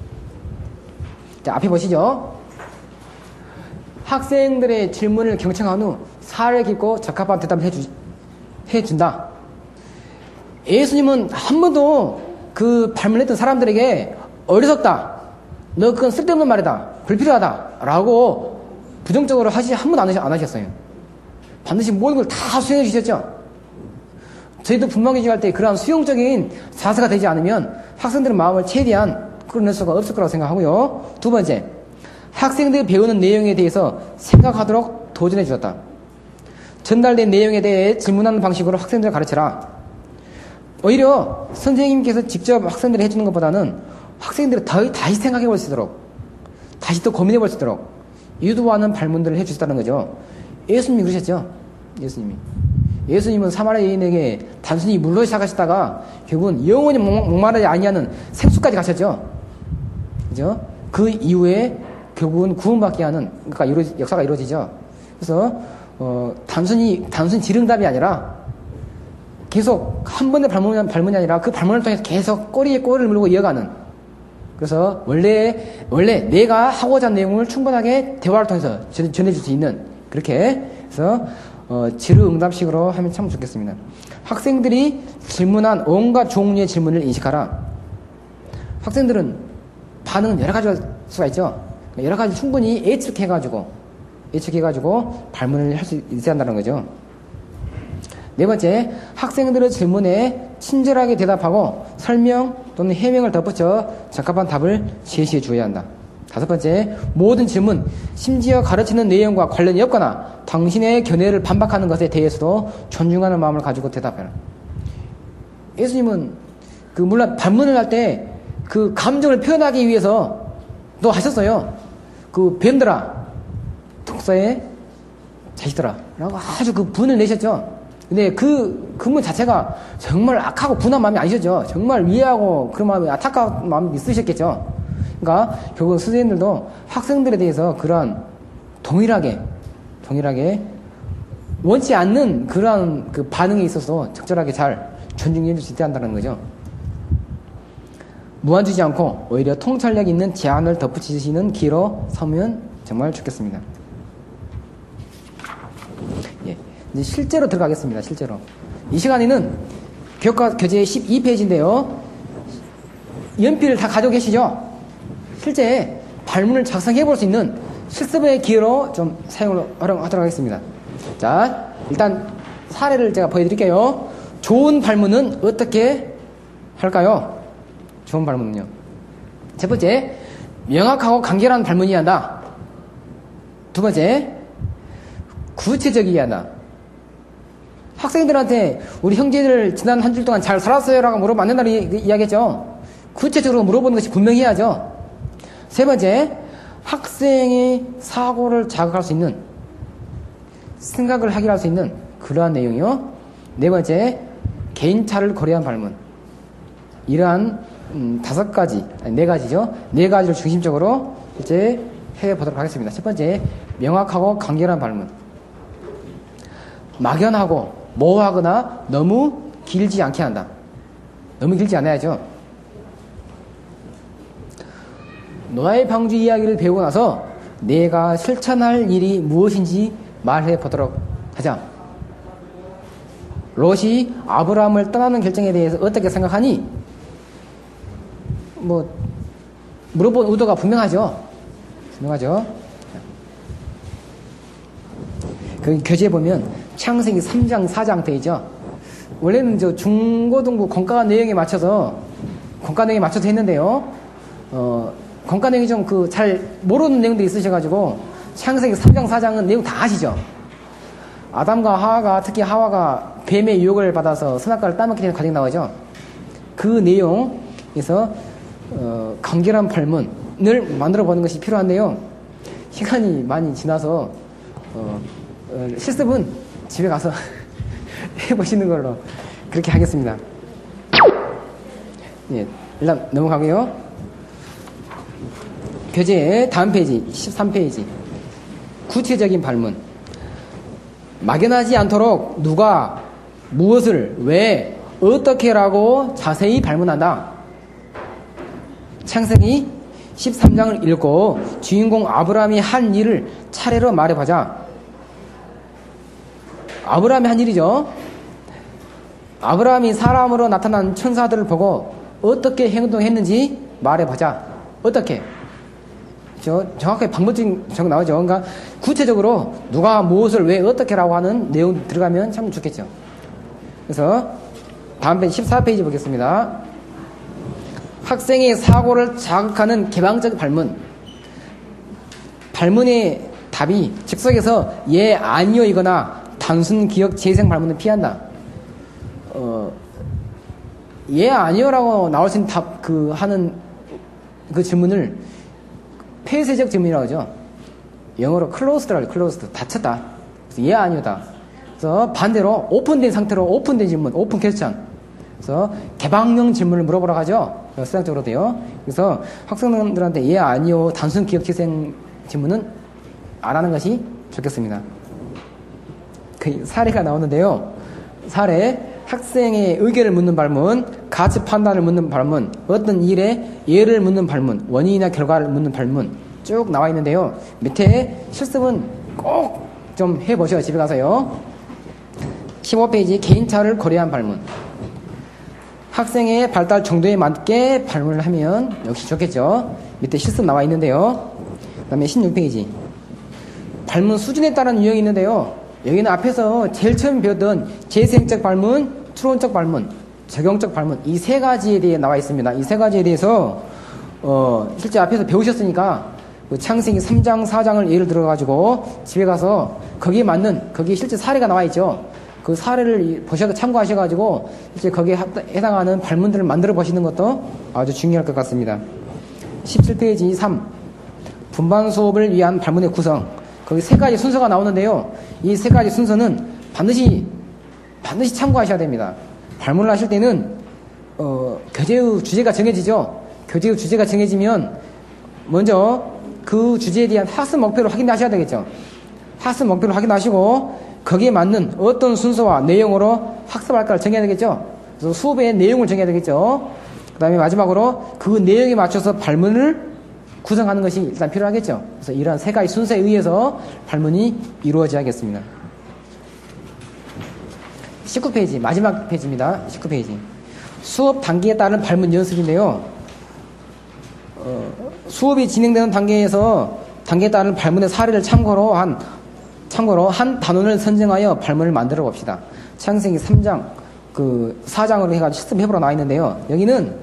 자, 앞에 보시죠. 학생들의 질문을 경청한 후 사려 깊고 적합한 대답을 해주, 해준다. 예수님은 한 번도 그 발문했던 사람들에게 어리석다, 너 그건 쓸데없는 말이다, 불필요하다 라고 부정적으로 하시, 한 번도 안 하셨어요. 반드시 모든 걸 다 수용해 주셨죠. 저희도 분방교육 할 때 그러한 수용적인 자세가 되지 않으면 학생들의 마음을 최대한 끌어낼 수가 없을 거라고 생각하고요. 두 번째, 학생들이 배우는 내용에 대해서 생각하도록 도전해 주었다. 전달된 내용에 대해 질문하는 방식으로 학생들을 가르쳐라. 오히려 선생님께서 직접 학생들이 해주는 것보다는 학생들이 더, 다시 생각해 볼 수 있도록, 다시 또 고민해 볼 수 있도록 유도하는 발문들을 해 주셨다는 거죠. 예수님이 그러셨죠. 예수님이. 예수님은 사마리아 여인에게 단순히 물로 시작하시다가 결국은 영원히 목마르지 아니하는 생수까지 가셨죠. 그죠? 그 이후에 결국은 구원받게 하는, 그러니까 이루, 역사가 이루어지죠. 그래서 어, 단순히 단순히 지름답이 아니라 계속 한 번의 발문이, 발문이 아니라 그 발문을 통해서 계속 꼬리에 꼬리를 물고 이어가는 그래서 원래 원래 내가 하고자 하는 내용을 충분하게 대화를 통해서 전, 전해줄 수 있는 그렇게 해서 어, 질의응답식으로 하면 참 좋겠습니다. 학생들이 질문한 온갖 종류의 질문을 인식하라. 학생들은 반응은 여러 가지가 수가 있죠. 여러 가지 충분히 예측해가지고 예측해가지고 발문을 할 수 있어야 한다는 거죠. 네 번째, 학생들의 질문에 친절하게 대답하고 설명 또는 해명을 덧붙여 적합한 답을 제시해 주어야 한다. 다섯 번째, 모든 질문, 심지어 가르치는 내용과 관련이 없거나 당신의 견해를 반박하는 것에 대해서도 존중하는 마음을 가지고 대답해라. 예수님은 그 물론 반문을 할 때 그 감정을 표현하기 위해서 또 하셨어요. 그 뱀들아, 독사의 자식들아 라고 아주 그 분을 내셨죠. 근데 그, 그 문 자체가 정말 악하고 분한 마음이 아니셨죠. 정말 이해하고 그런 마음이 안타까운 마음이 있으셨겠죠. 그러니까 결국 선생님들도 학생들에 대해서 그러한 동일하게, 동일하게 원치 않는 그러한 그 반응에 있어서 적절하게 잘 존중해 줄 수 있어야 한다는 거죠. 무한주지 않고 오히려 통찰력 있는 제안을 덧붙이시는 기로 삼으면 정말 좋겠습니다. 예. 이제 실제로 들어가겠습니다. 실제로. 이 시간에는 교과 교재 십이 페이지인데요. 연필을 다 가지고 계시죠? 실제 발문을 작성해 볼 수 있는 실습의 기회로 좀 사용을 하도록 하겠습니다. 자, 일단 사례를 제가 보여드릴게요. 좋은 발문은 어떻게 할까요? 좋은 발문은요. 첫 번째, 명확하고 간결한 발문이어야 한다. 두 번째, 구체적이어야 한다. 학생들한테 우리 형제들 지난 한 주 동안 잘 살았어요? 라고 물어보면 안 된다는 이야기죠. 구체적으로 물어보는 것이 분명히 해야죠. 세 번째, 학생의 사고를 자극할 수 있는, 생각을 하게 할 수 있는 그러한 내용이요. 네 번째, 개인차를 고려한 발문. 이러한 음, 다섯 가지, 아니, 네 가지죠. 네 가지를 중심적으로 이제 해보도록 하겠습니다. 첫 번째, 명확하고 간결한 발문. 막연하고 모호하거나 너무 길지 않게 한다. 너무 길지 않아야죠. 노아의 방주 이야기를 배우고 나서 내가 실천할 일이 무엇인지 말해 보도록 하자. 롯이 아브라함을 떠나는 결정에 대해서 어떻게 생각하니? 뭐 물어본 의도가 분명하죠. 분명하죠. 그 교재에 보면 창세기 삼 장 사 장 페이지죠. 원래는 저 중고등부 공과 내용에 맞춰서 공과 내용에 맞춰서 했는데요. 어, 공과 내용이 좀 그 잘 모르는 내용도 있으셔가지고 창세기 삼 장 사 장은 내용 다 아시죠. 아담과 하와가, 특히 하와가 뱀의 유혹을 받아서 선악과를 따먹게 되는 과정이 나오죠. 그 내용에서 어, 간결한 발문을 만들어 보는 것이 필요한데요. 시간이 많이 지나서 어, 어, 실습은 집에 가서 해보시는 걸로 그렇게 하겠습니다. 예, 일단 넘어가고요. 교재 다음 페이지 십삼 페이지, 구체적인 발문. 막연하지 않도록 누가 무엇을 왜 어떻게라고 자세히 발문한다. 창세기 십삼 장을 읽고 주인공 아브라함이 한 일을 차례로 말해보자. 아브라함이 한 일이죠. 아브라함이 사람으로 나타난 천사들을 보고 어떻게 행동했는지 말해보자. 어떻게? 저 정확하게 방법적인 정 나오죠. 그러니까 구체적으로 누가 무엇을 왜 어떻게라고 하는 내용 들어가면 참 좋겠죠. 그래서 다음 페이지 십사 페이지 보겠습니다. 학생의 사고를 자극하는 개방적 발문. 발문의 답이 즉석에서 예, 아니요이거나 단순 기억 재생 발문을 피한다. 어, 예, 아니요라고 나올 수 있는 답, 그, 하는 그 질문을 폐쇄적 질문이라고 하죠. 영어로 closed라고 해요. closed. 닫혔다. 그래서 예, 아니요다. 그래서 반대로 오픈된 상태로 오픈된 질문, 오픈 퀘스천. 그래서 개방형 질문을 물어보라고 하죠. 수학적으로도요. 그래서 학생들한테 예, 아니요, 단순 기억 재생 질문은 안 하는 것이 좋겠습니다. 그 사례가 나오는데요. 사례, 학생의 의견을 묻는 발문, 가치 판단을 묻는 발문, 어떤 일에 예를 묻는 발문, 원인이나 결과를 묻는 발문 쭉 나와 있는데요. 밑에 실습은 꼭 좀 해보셔요. 집에 가서요. 십오 페이지 개인차를 고려한 발문. 학생의 발달 정도에 맞게 발문을 하면 역시 좋겠죠. 밑에 실습 나와 있는데요. 그 다음에 십육 페이지 발문 수준에 따른 유형이 있는데요. 여기는 앞에서 제일 처음 배웠던 재생적 발문, 추론적 발문, 적용적 발문 이 세 가지에 대해 나와 있습니다. 이 세 가지에 대해서 어, 실제 앞에서 배우셨으니까 그 창세기 삼 장, 사 장을 예를 들어가지고 집에 가서 거기에 맞는 거기에 실제 사례가 나와 있죠. 그 사례를 보셔서 참고하셔가지고 실제 거기에 해당하는 발문들을 만들어 보시는 것도 아주 중요할 것 같습니다. 십칠 페이지 삼 분반 수업을 위한 발문의 구성. 거기 세 가지 순서가 나오는데요. 이 세 가지 순서는 반드시 반드시 참고하셔야 됩니다. 발문을 하실 때는 어, 교재의 주제가 정해지죠. 교재의 주제가 정해지면 먼저 그 주제에 대한 학습 목표를 확인하셔야 되겠죠. 학습 목표를 확인하시고 거기에 맞는 어떤 순서와 내용으로 학습할까를 정해야 되겠죠. 그래서 수업의 내용을 정해야 되겠죠. 그 다음에 마지막으로 그 내용에 맞춰서 발문을 구성하는 것이 일단 필요하겠죠. 그래서 이러한 세 가지 순서에 의해서 발문이 이루어져야겠습니다. 십구 페이지 마지막 페이지입니다. 십구 페이지 수업 단계에 따른 발문 연습인데요. 어, 수업이 진행되는 단계에서 단계에 따른 발문의 사례를 참고로 한 참고로 한 단원을 선정하여 발문을 만들어 봅시다. 창세기 삼 장 그 사 장으로 해가지고 실습해보러 나와 있는데요. 여기는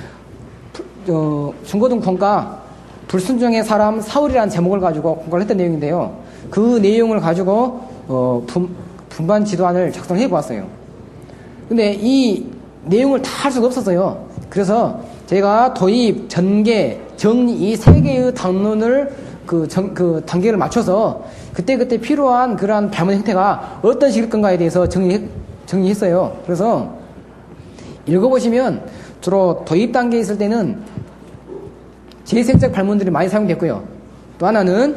어, 중고등 공과 불순종의 사람 사울이라는 제목을 가지고 공부를 했던 내용인데요. 그 내용을 가지고 어, 분, 분반 지도안을 작성해 보았어요. 근데 이 내용을 다 할 수가 없었어요. 그래서 제가 도입, 전개, 정리 이 세 개의 단원을 그, 정, 그 단계를 맞춰서 그때그때 필요한 그러한 발문 형태가 어떤 식일 건가에 대해서 정리했, 정리했어요. 그래서 읽어보시면 주로 도입 단계에 있을 때는 재생적 발문들이 많이 사용됐고요. 또 하나는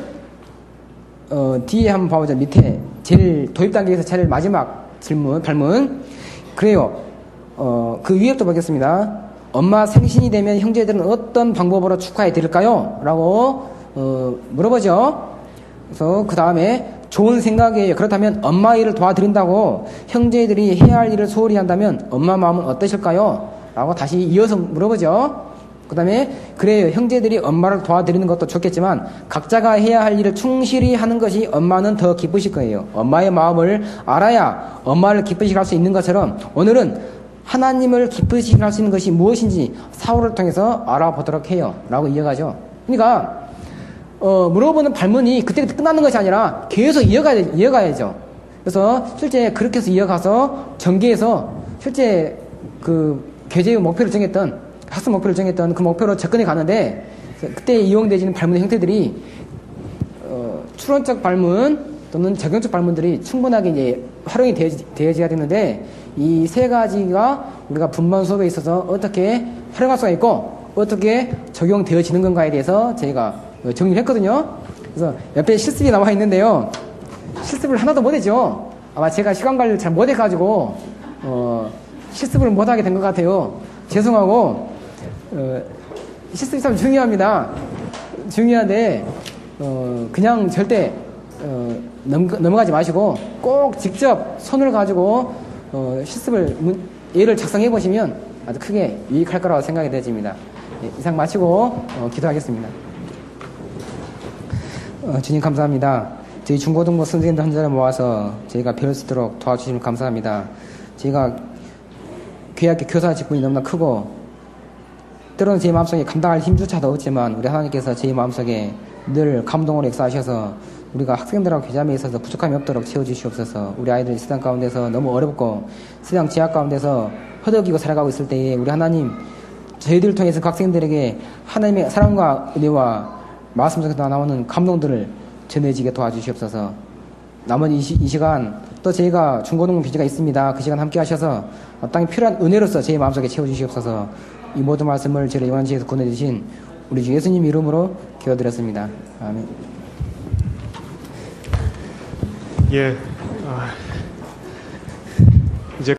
어, 뒤에 한번 봐보자. 밑에 제일 도입 단계에서 제일 마지막 질문, 발문. 그래요. 어, 그 위에 또 보겠습니다. 엄마 생신이 되면 형제들은 어떤 방법으로 축하해 드릴까요? 라고 어, 물어보죠. 그래서 그 다음에 좋은 생각이에요. 그렇다면 엄마 일을 도와드린다고 형제들이 해야 할 일을 소홀히 한다면 엄마 마음은 어떠실까요? 라고 다시 이어서 물어보죠. 그 다음에 그래요. 형제들이 엄마를 도와드리는 것도 좋겠지만 각자가 해야 할 일을 충실히 하는 것이 엄마는 더 기쁘실 거예요. 엄마의 마음을 알아야 엄마를 기쁘시게 할 수 있는 것처럼 오늘은 하나님을 기쁘시게 할 수 있는 것이 무엇인지 사울을 통해서 알아보도록 해요. 라고 이어가죠. 그러니까 어, 물어보는 발문이 그때그때 끝나는 것이 아니라 계속 이어가야, 이어가야죠. 그래서 실제 그렇게 해서 이어가서 전개해서 실제 그 교재의 목표를 정했던 학습 목표를 정했던 그 목표로 접근해 가는데 그때 이용되지는 발문의 형태들이 어, 추론적 발문 또는 적용적 발문들이 충분하게 이제 활용이 되어지, 되어져야 되는데 이 세 가지가 우리가 분반 수업에 있어서 어떻게 활용할 수가 있고 어떻게 적용되어지는 건가에 대해서 저희가 정리를 했거든요. 그래서 옆에 실습이 나와 있는데요. 실습을 하나도 못했죠. 아마 제가 시간 관리를 잘 못해가지고 어, 실습을 못하게 된 것 같아요. 죄송하고 어, 실습이 참 중요합니다. 중요한데 어, 그냥 절대 어, 넘, 넘어가지 마시고 꼭 직접 손을 가지고 어, 실습을 문, 예를 작성해 보시면 아주 크게 유익할 거라고 생각이 되어집니다. 예, 이상 마치고 어, 기도하겠습니다. 어, 주님 감사합니다. 저희 중고등부 선생님들 한 자리 모아서 저희가 배울 수 있도록 도와주시면 감사합니다. 저희가 귀하게 교사 직분이 너무나 크고 때로는 제 마음속에 감당할 힘조차도 없지만 우리 하나님께서 제 마음속에 늘 감동으로 역사하셔서 우리가 학생들하고 교제함에 있어서 부족함이 없도록 채워주시옵소서. 우리 아이들이 세상 가운데서 너무 어렵고 세상 제약 가운데서 허덕이고 살아가고 있을 때에 우리 하나님 저희들을 통해서 그 학생들에게 하나님의 사랑과 은혜와 말씀 속에서 나오는 감동들을 전해지게 도와주시옵소서. 남은 이, 시, 이 시간 또 저희가 중고등부 비지가 있습니다. 그 시간 함께 하셔서 땅에 필요한 은혜로서 제 마음속에 채워주시옵소서. 이 모든 말씀을 저를 영원지에서 권해주신 우리 주 예수님 이름으로 기도드렸습니다. 아멘. 예. 아...